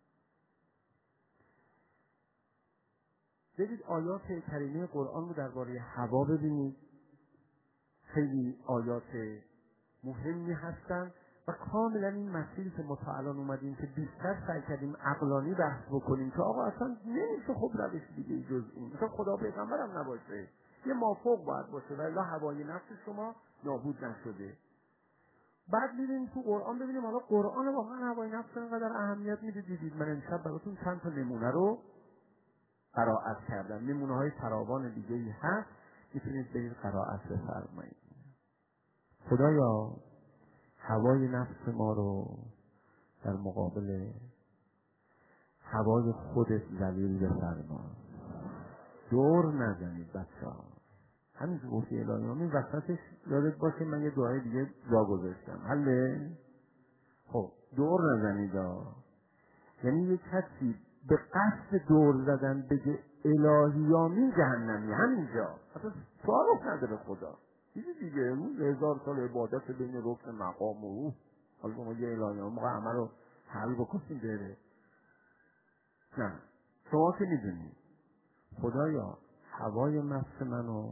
ببینید آیات کریمه قرآن رو درباره هوا ببینید، خیلی آیات مهمی هستن و کاملا این مسیری که ما تا الان اومدیم که بیشتر سعی کردیم عقلانی بحث بکنیم که آقا اصلا نمیشه خب روش دیگه جز این، مثلا خدا پیغمبرم نباشه، یه مافوق باید باشه و الا هوای نفس شما نابود نشده. بعد میبینیم تو قرآن، ببینیم حالا قرآن واقعا هوای نفس اینقدر اهمیت میده. دیدید من امشب براتون چند تا نمونه رو قرائت کردم، نمونه های فراوان دیگه ای هست، میتونید برید قرائت بفرمایید. خدایا هوای نفس ما رو در مقابل هوای خودت ذلیل بفرما. دور نزنید بچه ها. همین که گفتی الهی همین وسطش یادت باشه من یه دعای دیگه جا گذاشتم. حله؟ خب دور نزنید ها. یعنی یه کسی به قصد دور زدن بگه الهیامی جهنمی همینجا اصلا سوالش نداره خدا. چیزی دیگه اون هزار سال عبادت بین رکن مقام و روح، حالا شما یه الهیامی موقع همه رو حل بکنید بره. نه شما که میدونید خدایا هوای نفس منو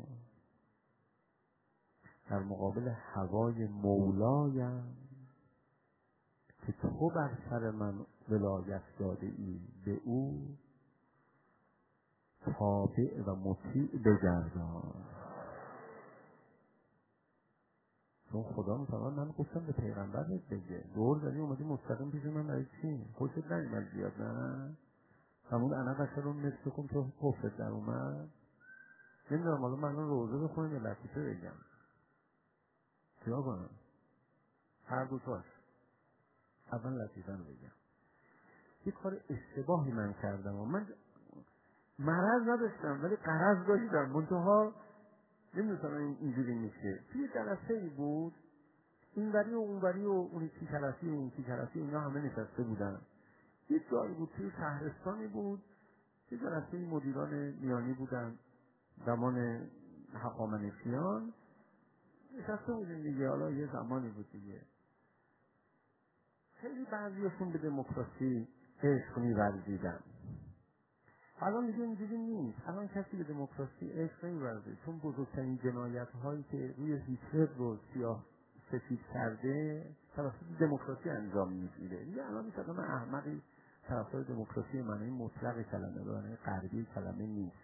در مقابل هوای مولایم که تو بر سر من ولایت داده ای به او تابع و مطیع بگردان. چون خدا میفرماد من گفتم به پیغمبر بگه، دور زدی اومدی مستقیم پیش من برای چی؟ خوشت نمیاد زیاد نه؟ همون انا قشر رو مثل کن تو خوفت در اومد. نمیدونم حالا من روزه بخونیم یا لطیفه بگم چیا کنم؟ هر دو تاش. اول لطیفه رو بگم. یه کار اشتباهی من کردم و من مرض نداشتم ولی قرض داشتم، منتها نمیدونستم اینجوری میشه. توی جلسه ای بود، اینوری و اونوری و اون یکی طرفی و این یکی طرفی اینا همه نشسته بودن. یه جایی بود توی شهرستانی بود، یه جلسه مدیران میانی بودن زمان هخامنشیان نشسته بودیم دیگه. حالا یه زمانی بود دیگه. خیلی بعضیشون به دموکراسی عشق می‌ورزیدن. الان دیگه اینجوری نیست. الان کسی به دموکراسی عشق نمی‌ورزه، چون بزرگترین جنایت‌هایی که روی هیتلر رو سیاه سفید کرده توسط دموکراسی انجام می‌گیره. دیگه الان میشه آدم احمقی طرفدار دموکراسی معنی مطلق کلمه، معنی غربی کلمه نیست.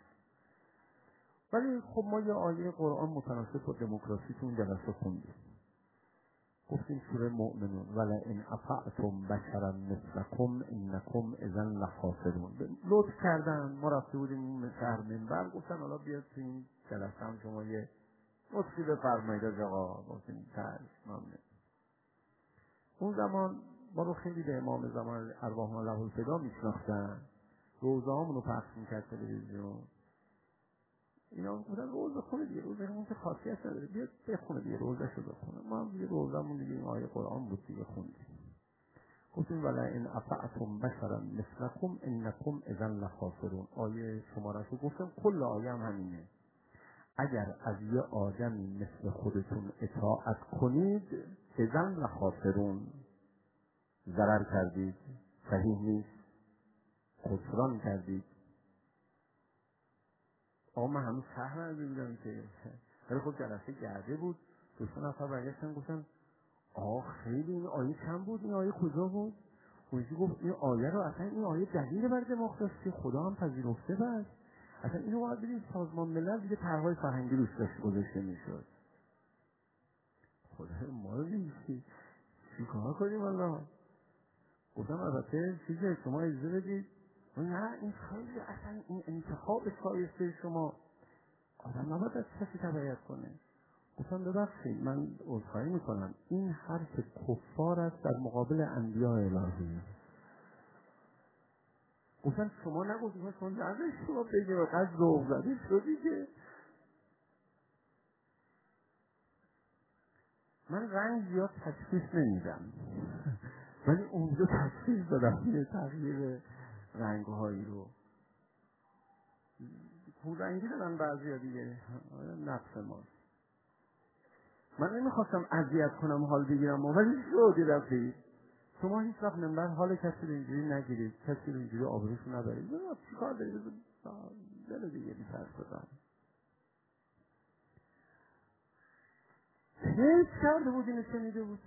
ولی خب ما یه آیه قرآن متناسب با دموکراسی تو اون جلسه خوندیم. گفتیم سوره مؤمنون ولئن اطعتم بشرا مثلکم انکم اذا لخاسرون. لطف کردن، ما رفته بودیم این شهر منبر، گفتن حالا بیاد تو این جلسه هم شما یه لطفی بفرمایید از آقا. گفتیم چشم ممنون. اون زمان ما رو خیلی به امام زمان ارواحنا له الفدا میشناختن، روزه هامون رو پخش میکرد تلویزیون. اینا بودن روزه خونه دیگه، روزه همون که خاصیت نداره، بیاد بخونه دیگه، روزه شو بخونه. ما هم دیگه روزهمون دیگه این آیه قرآن بود دیگه خوندیم. گفتیم ولئن اطعتم بشرا مثلکم انکم اذا لخاسرون. آیه شمارش رو گفتم، کل آیه هم همینه. اگر از یه آدمی مثل خودتون اطاعت کنید اذا لخاسرون، ضرر کردید، صحیح نیست، خسران کردید. آقا من هنوز شهر نرده بودم که، ولی خب جلسه گرده بود. دو سه نفر برگشتن گفتن آقا خیلی این آیه چند بود، این آیه کجا بود؟ اونجی گفت این آیه رو اصلا این آیه دلیل بر دماغ داشت که خدا هم پذیرفته بست، اصلا اینو باید بدید سازمان ملل دیگه طرحهای فرهنگی روش داشت گذاشته میشد. خدا ما رو نیستی چی کار کنیم الله؟ گفتم البته چیزه شما اجازه بدید. نه این خیلی اصلا این انتخاب شایسته شما، آدم نباید از کسی تبعیت کنه. گفتم ببخشید من عذرخواهی میکنم، این حرف کفار است در مقابل انبیاء الهی. گفتم شما نگفتید، شما نگفتید شما بگید وقت ذوق زدید شدی که من رنگ زیاد تشخیص نمیدم ولی اونجا تشخیص دادم یه تغییر رنگهایی رو خود رنگی دادن بعضی ها دیگه، نقص ماست. من نمیخواستم اذیت کنم حال بگیرم ولی شد یه دفعه. شما هیچ وقت منبر حال کسی رو اینجوری نگیرید، کسی رو اینجوری آبروش نبرید. نه چی کار دارید دل دیگه بیتر شدم. حیث کرده بود اینو شنیده بود،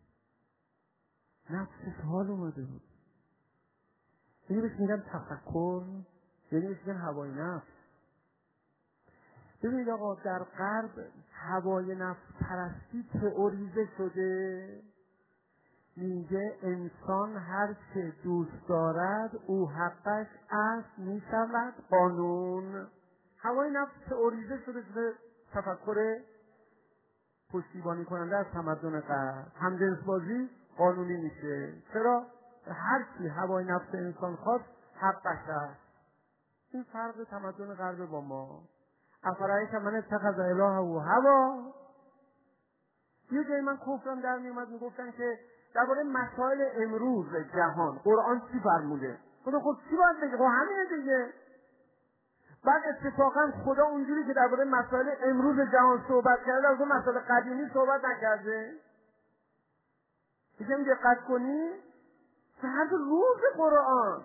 نفسش حال اومده بود. یعنی بهش میگن تفکر، یعنی بهش میگن هوای نفس. ببینید آقا در غرب هوای نفس پرستی تئوریزه شده، میگه انسان هر چه دوست دارد او حقش است میشود قانون. هوای نفس تئوریزه شده شده تفکر پشتیبانی کننده از تمدن غرب. همجنس بازی قانونی میشه. چرا؟ هر چی هوای نفس انسان خواست حقش است. این فرق تمدن غرب با ما. افرایک من اتخذ الهه هوا. یه جایی من کفرم در میومد میگفتن که درباره مسائل امروز جهان قرآن چی فرموده؟ خدا خود چی باید بگه؟ خب همینه دیگه. بعد اتفاقا خدا اونجوری که درباره مسائل امروز جهان صحبت کرده از اون مسائل قدیمی صحبت نکرده. میگم دقت کنی که هر روز قرآن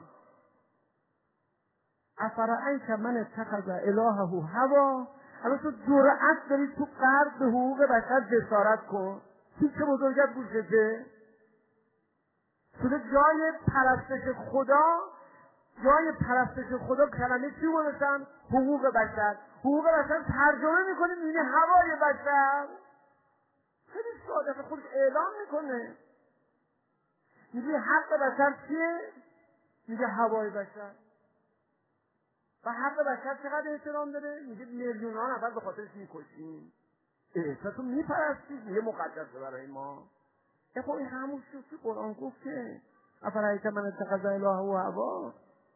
افرایک من اتخذ الهه هوا. الان تو جرأت داری تو غرب به حقوق بشر جسارت کن. چی که بزرگت بوشده شده جای پرستش خدا، جای پرستش خدا کلمه چی بودن؟ حقوق بشر. حقوق بشر ترجمه میکنه میبینه هوای بشر. خیلی ساده خودش اعلام میکنه، میگه حق بشر چیه؟ میگه هوای بشر. و حق بشر چقدر احترام داره؟ میگه میلیون ها نفر به خاطرش میکشیم. احساس رو میپرستید، میگه مقدسه برای ما. اه خب این همون شد که قرآن گفت که افرایک من اتخذ الهه هوا.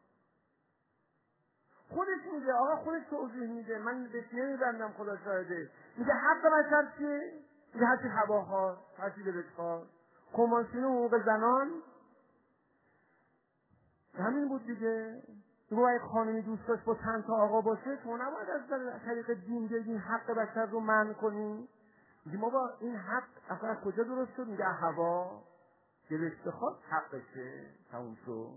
خودش میگه، آقا خودش توضیح میده، من بهش نمیبندم، خدا شاهده. میگه حق بشر چیه؟ میگه هرچی هوا خواست، هرچی دلش خواست. کنوانسیون حقوق زنان همین بود دیگه. تو باید خانمی دوست داشت با چند تا آقا باشه، تو نباید از طریق دین بگی حق بشر رو منع کنی. میگه ما با این حق اصلا از کجا درست شد؟ میگه هوا دلش بخواد حقشه، تموم شد.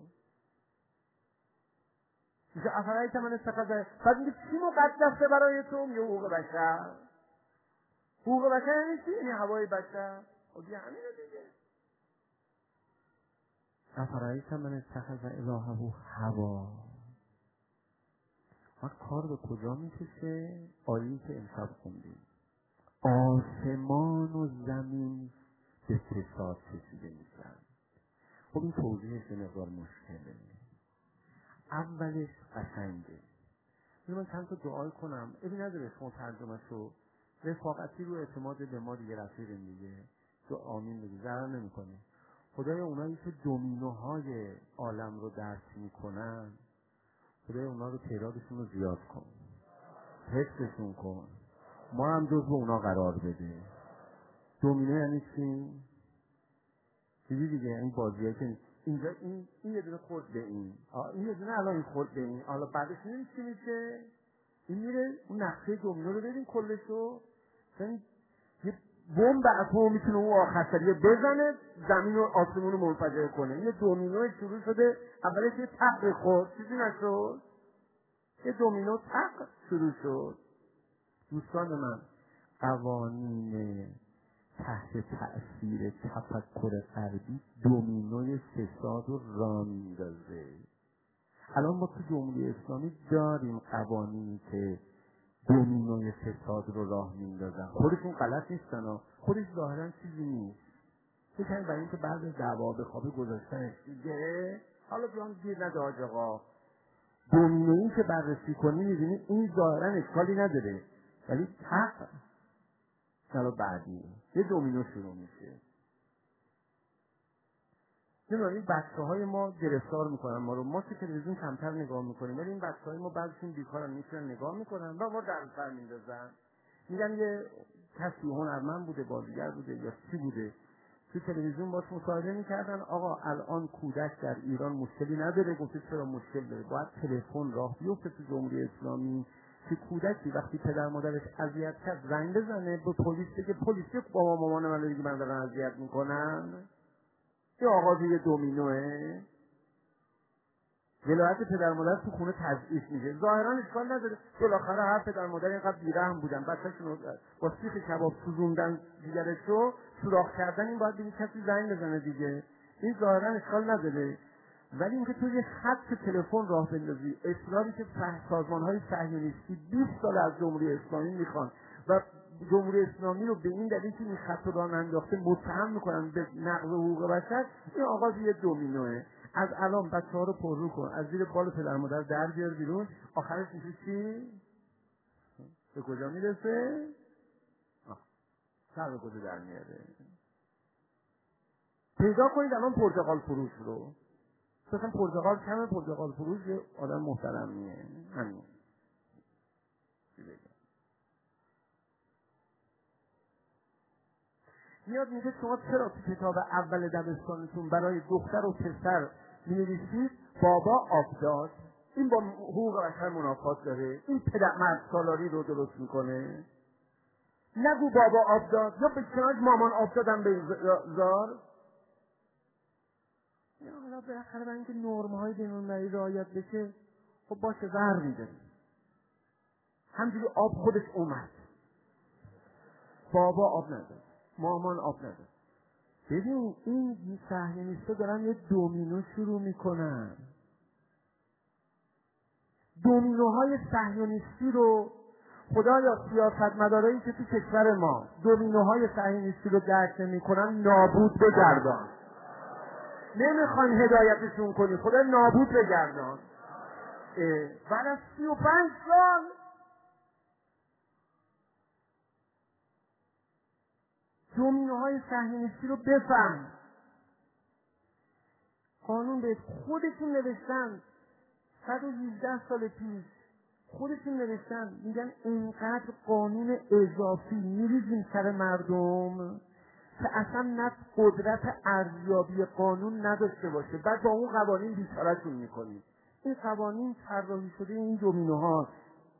میگه افرایک من اتخذ. بعد میگه چی مقدسه برای تو؟ میگه حقوق بشر. حقوق بشر یعنی چی؟ یعنی هوای بشر. خب دیگه همینه دیگه. افرایک من اتخذ الهه هوا. ما کار به کجا میکشه؟ آیه‌ای که امشب خوندیم. آسمان و زمین به فساد کشیده میشن. خب این توضیحش یه مقدار مشکله. اولش قشنگه. من چند تا دعای کنم، ابی نداره شما ترجمه شو رفاقتی رو اعتماد به ما دیگه رفیقیم دیگه، تو آمین بگی، ضرر نمیکنه. خدای اونایی که دومینوهای عالم رو درک میکنن، خدای اونا رو تعدادشون رو زیاد کن، حفظشون کن، ما هم جزو اونا قرار بده. دومینو یعنی چی؟ دیدی دیگه این بازیه که اینجا این این یه دونه خورد به این، این یه دونه الان این خورد به این، حالا بعدش می‌بینی چی میشه؟ این میره اون نقشه دومینو رو ببین کلشو، مثلا یه بمب اتم میتونه اون آخر سریه بزنه زمین و آسمون رو منفجر کنه. یه دومینو شروع شده، اولش یه تق خورد، چیزی نشد، یه دومینو تق شروع شد. دوستان من، قوانین تحت تأثیر تفکر غربی دومینوی فساد رو راه میندازه. الان ما تو جمهوری اسلامی داریم قوانینی که دومینوی فساد رو راه میندازن. خودشون غلط نیستن ها، خودش ظاهرا چیزی نیست، بکنید برای اینکه بعد از دعوا به خوابی گذاشتنش دیگه، حالا بیان گیر نده حاج آقا. دومینویی که بررسی کنی میبینی این ظاهرا اشکالی نداره، ولی تق سال بعدی یه دومینو شروع میشه. نمیدونم این بچه های ما گرفتار میکنن ما رو، ما که تلویزیون کمتر نگاه میکنیم، ولی این بچه های ما بعضشون بیکارن میشونن نگاه میکنن و ما در سر میندازن، میگن یه کسی هنرمند بوده، بازیگر بوده یا چی بوده، تو تلویزیون باش مصاحبه میکردن، آقا الان کودک در ایران مشکلی نداره. گفته چرا مشکل داره؟ باید تلفن راه بیفته تو جمهوری اسلامی که کودکی وقتی پدر مادرش اذیت کرد زنگ بزنه به پلیس، بگه پلیس بابا مامان من دیگه من دارن اذیت میکنن. این آغاز یه دومینوه. ولایت پدر مادر تو خونه تضعیف میشه، ظاهرا اشکال نداره، بالاخره هر پدر مادر اینقدر بیرحم بودن بچه‌شون با سیخ کباب سوزوندن دیگرشو سوراخ کردن، این باید بگه کسی زنگ بزنه دیگه، این ظاهرا اشکال نداره. ولی اینکه تو یه خط تلفن راه بندازی، اصراری که سازمان‌های صهیونیستی بیست سال از جمهوری اسلامی میخوان و جمهوری اسلامی رو به این دلیل که این خط رو راه انداخته متهم میکنن به نقض حقوق بشر، این آغاز یه دومینوه. از الان بچه‌ها رو پررو کن، از زیر بال پدر مادر در بیار بیرون، آخرش میشه چی؟ به کجا میرسه؟ آه سر به کجا در میاره. پیدا کنید الان پرتقال فروش رو، مثلا پرتقال کمه، پرتقال فروش یه آدم محترمیه، همین چی بگم. میاد میگه شما چرا تو کتاب اول دبستانتون برای دختر و پسر می‌نویسید بابا آبداد؟ این با حقوق بشر منافات داره، این پدر مرد سالاری رو درست میکنه. نگو بابا آبداد، یا به کنار مامان آبدادم به زار. یا حالا بالاخره برای اینکه نرم‌های بین‌المللی رعایت بشه، خب باشه ور می‌داریم. همجوری آب خودش اومد، بابا آب نداره، مامان آب نداره. ببین این صهیونیست‌ها دارن یه دومینو شروع میکنن. دومینوهای صهیونیستی رو خدایا سیاستمدارایی که تو کشور ما دومینوهای صهیونیستی رو درک نمی‌کنن نابود بگردان. نمیخوایم هدایتشون کنی، خدا نابود بگردان. بعد از سی و پنج سال دومینوهای صهیونیستی رو بفهم. قانون به خودشون نوشتن، صد و هجده سال پیش خودشون نوشتن، میگن اینقدر قانون اضافی میریزیم سر مردم که اصلا نه قدرت ارزیابی قانون نداشته باشه، بعد با اون قوانین بیچاره‌شون میکنیم. این قوانین طراحی شده این دومینوهاست.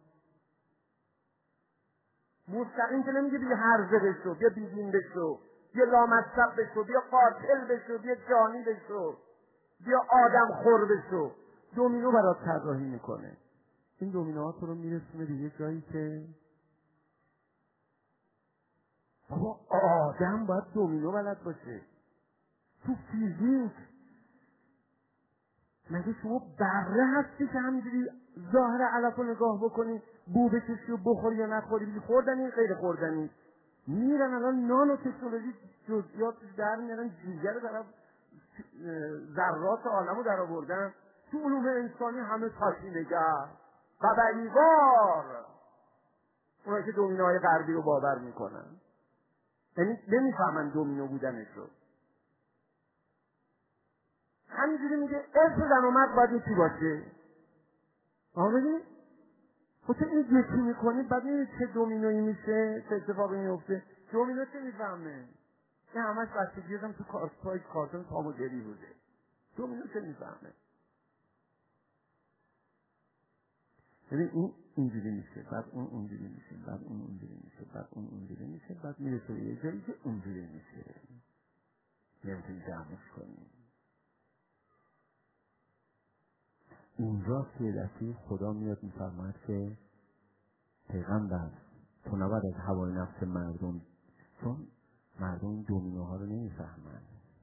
مستقیم که نمیگه بیا هرزه بشو، بیا بیدین بشو، بیا لامصب بشو، بیا قاتل بشو، بیا جانی بشو، بیا آدم خور بشو. دومینو برات طراحی میکنه. این دومینوها تو رو میرسونه به یه جایی که بابا آدم باید دومینو بلد باشه. تو فیزیک مگه شما بره هستی که همینجوری ظاهر علف رو نگاه بکنی، بو بکشی و بخوری یا نخوری، بگی خوردنی غیر خوردنی؟ میرن الان نانو تکنولوژی جزئیاتش در میارن، جیگر طرف ذرات عالمو در آوردن. تو علوم انسانی همه پاشینگر و بریوار، اونایی که دومینوهای غربی رو باور میکنن، یعنی نمیفهمن دومینو بودنش رو. همینجوری میگه اسم زن و مرد باید یکی باشه. آها ببینید خب تو این یکی میکنی بعد میبینید چه دومینویی میشه، چه اتفاقی میفته. دومینو چه میفهمه؟ این همش بچگی هم تو کارتای کارتون تام و جری بوده. دومینو چه میفهمه؟ ببین این اینجوری میشه، بعد اون اونجوری میشه، بعد اون اونجوری میشه، بعد اون اونجوری میشه، بعد میرسه به یه جایی که اونجوری میشه. نمیتونی جمعش کنی. اونجا که دستی خدا میاد میفرماید که پیغمبر تو نباید از هوای نفس مردم، چون مردم این دومینوها رو نمیفهمن.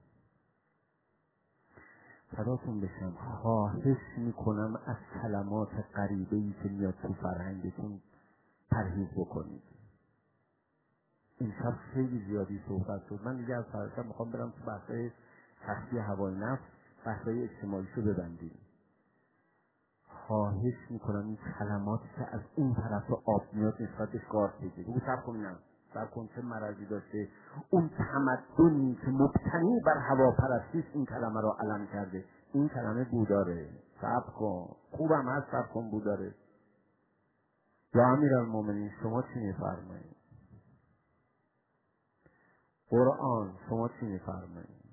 فداتون بشم، خواهش میکنم از کلمات غریبه‌ای که میاد تو فرهنگتون پرهیز بکنید. این شب خیلی زیادی صحبت شد. من دیگه از فردا میخوام برم تو بحثای شخصی هوای نفس، بحثای اجتماعیشو ببندیم. خواهش میکنم این کلماتی که از اون طرف آب میاد نسبتش کار بگید. بگو سب کنم سب کن چه مرضی داشته اون تمدنی که مبتنی بر هواپرستی این کلمه رو علم کرده. این کلمه بوداره. سب کن خوبم هست، سب کن بوداره. یا امیرالمومنین شما چی میفرمایید؟ قرآن شما چی میفرمایید؟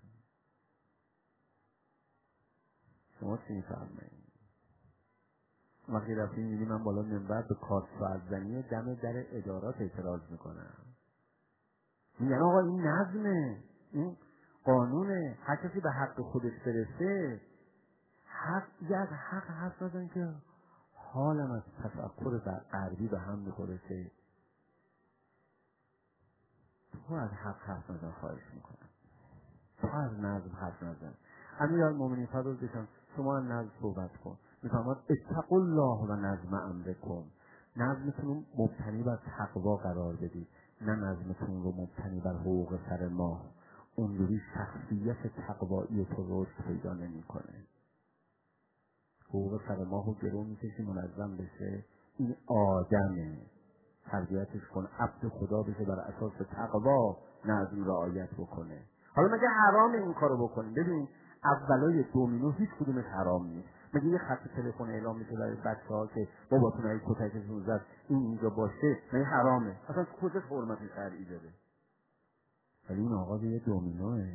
شما چی میفرمایید؟ وقتی رفتیم میدیم من بالا منبر به کارشفرزنی دم در ادارات اعتراض میکنم. میگن آقا این نظمه، این قانونه، هر کسی به حق خودش برسه. حق یک حق هست ندن که حالم از تفکر در غربی به هم میخوره که تو از حق حرف نزن. خواهش میکنم تو از نظم حرف نزن. امیرالمومنین فضل بشم شما از نظم صحبت کن. میفهمد اتقوا الله و نظم امرکم. نظمتون مبتنی بر تقوا قرار بدید، نه نظمتون رو مبتنی بر حقوق سر ماه. اونجوری شخصیت تقوایی تو رشد پیدا نمیکنه. حقوق سر ماه رو گرو میکشی منظم بشه. این آدمه، تربیتش کن عبد خدا بشه بر اساس تقوا نظم رعایت بکنه. حالا مگه حرام این کارو بکنیم؟ ببین اولای دومینو هیچ کدومش حرام نیست. مگه یه خط تلفن اعلام میشه برای بچه‌ها که باباتون اگه کتکتون زد این اینجا باشه، مگه حرامه؟ اصلا کجا حرمت شرعی داره؟ ولی این آقا یه دومینوه.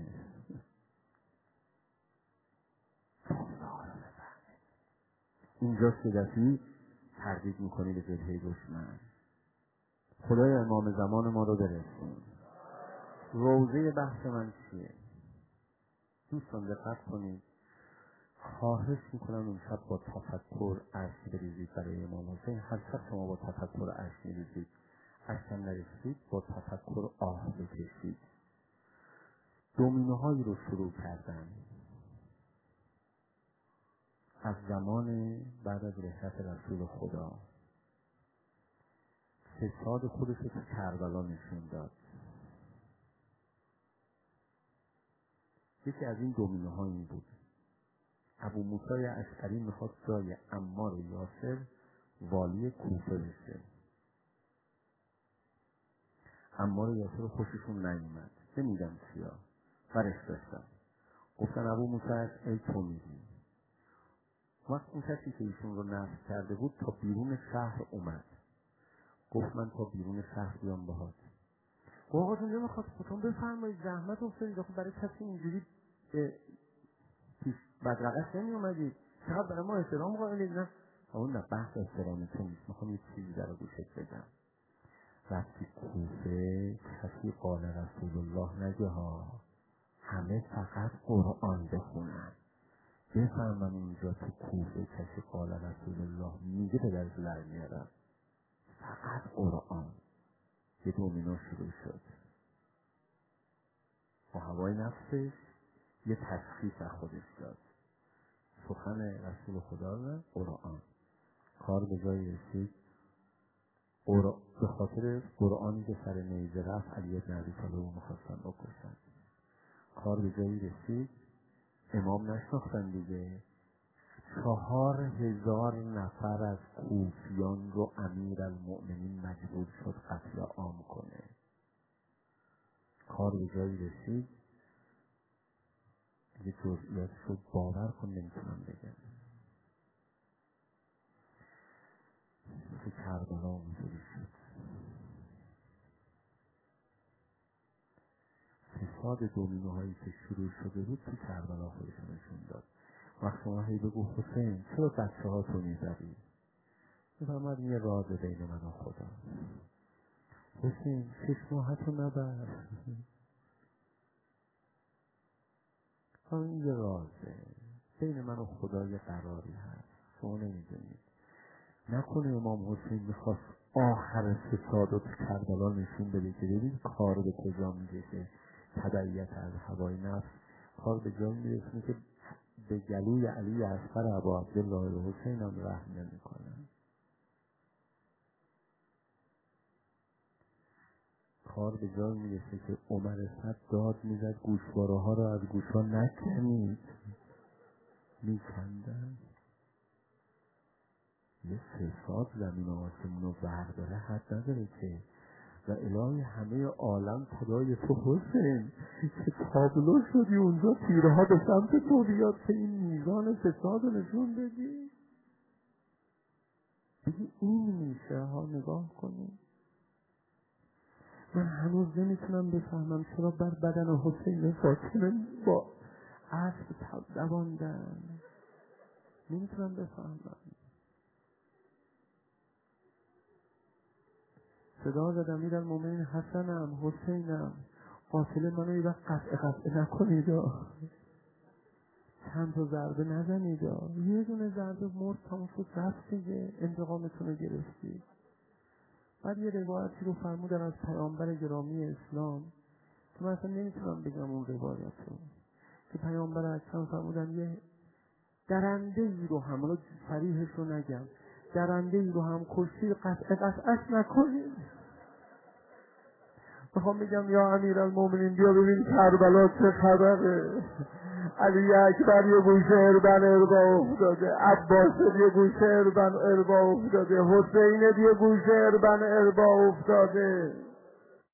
اینجا صدفی تردید میکنی به جبهه دشمن. خدای امام زمان ما رو برسون. روزه بحث من چیه؟ دوستان دقت کنید. خواهش میکنم امشب با تفکر اشک بریزید برای امام حسین. هر شب شما با تفکر اشک میریزید، اشک نرسید با تفکر آه بکشید. دومینوهایی رو شروع کردن از زمان بعد از رحلت رسول خدا. فساد خودش رو تو کربلا نشون داد. یکی از این دومینوها این بود: ابو موسی اشعری میخواد جای عمار یاسر والی کوفه بشه. عمار یاسر خوششون نیومد، نمیدم چیا، برش داشتن. گفتن ابو موسی ای تو میگی. وقت اون کسی که ایشون رو نصب کرده بود تا بیرون شهر اومد. گفت من تا بیرون شهر بیام باهات. گفت آقا جون نمیخواد خودتون بفرمایید، زحمت افتادید، خب برای کسی اینجوری پیش بدرقش نمی اومدید، چقدر برای ما احترام قائلید. نه اون نه بحث احترامی تو نیست، میخوام یه چیزی در گوشت بگم. وقتی کوفه کسی قال رسول الله نگه ها، همه فقط قرآن بخونن. بفهمم اینجا تو کوفه کسی قال رسول الله میگه پدرش لر میارم. فقط قرآن. یه دومینو شروع شد. با هوای نفسش یه تشخیص از خودش داد. سخن رسول خدا و قرآن. کار به جایی رسید به خاطر قرآنی که سر نیزه رفت علی بن ابی طالب رو می‌خواستن بکشن. کار به جایی رسید امام نشناختن دیگه، چهار هزار نفر از کوفیان رو امیرالمؤمنین مجبور شد قتل عام کنه. کار به جایی رسید دیگه جزئیات شد باور کن نمیتونم بگم. تو کربلا اونجوری شد. فساد دومینوهایی که شروع شده بود تو کربلا خودشون نشون داد. وقت شما هی بگو حسین چرا بچه ها تو میزدی؟ بفرماد یه راز بین من و خدا. حسین شش ماهتو نبر. همین یه رازه بین من و خدا، یه قراری هست شما نمیدونید. نکنه امام حسین میخواست آخر فساد و کربلا نشون بده که ببین کار به کجا میرسه. تبعیت از هوای نفس کار به جایی میرسه که به گلوی علی اصغر ابا عبدالله و حسین هم رحم نمی کنن. کار به جایی میرسه که عمر صد داد میزد گوشواره ها رو از گوشا نکنید، میکندن. یه فساد زمین آسمون رو برداره حد نداره که. و الهی همه عالم تدای تو حسین که تابلو شدی اونجا، تیرها به سمت تو بیاد که این میزان فساد رو نشون بدی. بگی این میشه ها. نگاه کنی من هنوز نمیتونم بفهمم چرا بر بدن حسین فاطمه با اسب دواندن. نمیتونم بفهمم. صدا زدم امیرالمؤمنین حسنم حسینم قاتل منو یه وقت قطع قطع نکنید، چند تا ضربه نزنید، یه دونه ضربه مرد تمام شد رفت دیگه، انتقامتون رو گرفتید. بعد یه روایتی رو فرمودن از پیامبر گرامی اسلام که من اصلا نمیتونم بگم اون روایت رو، که پیامبر اکرم فرمودن یه درنده ای رو هم، حالا صریحش رو نگم، درنده ای رو هم کشید قطع قطعش نکنید. میخوام بگم یا امیرالمؤمنین بیا ببین کربلا چه خبره. علی اکبر یه گوشه اربن اربا افتاده، عباس یه گوشه اربن اربا افتاده، حسین یه گوشه اربن اربا افتاده.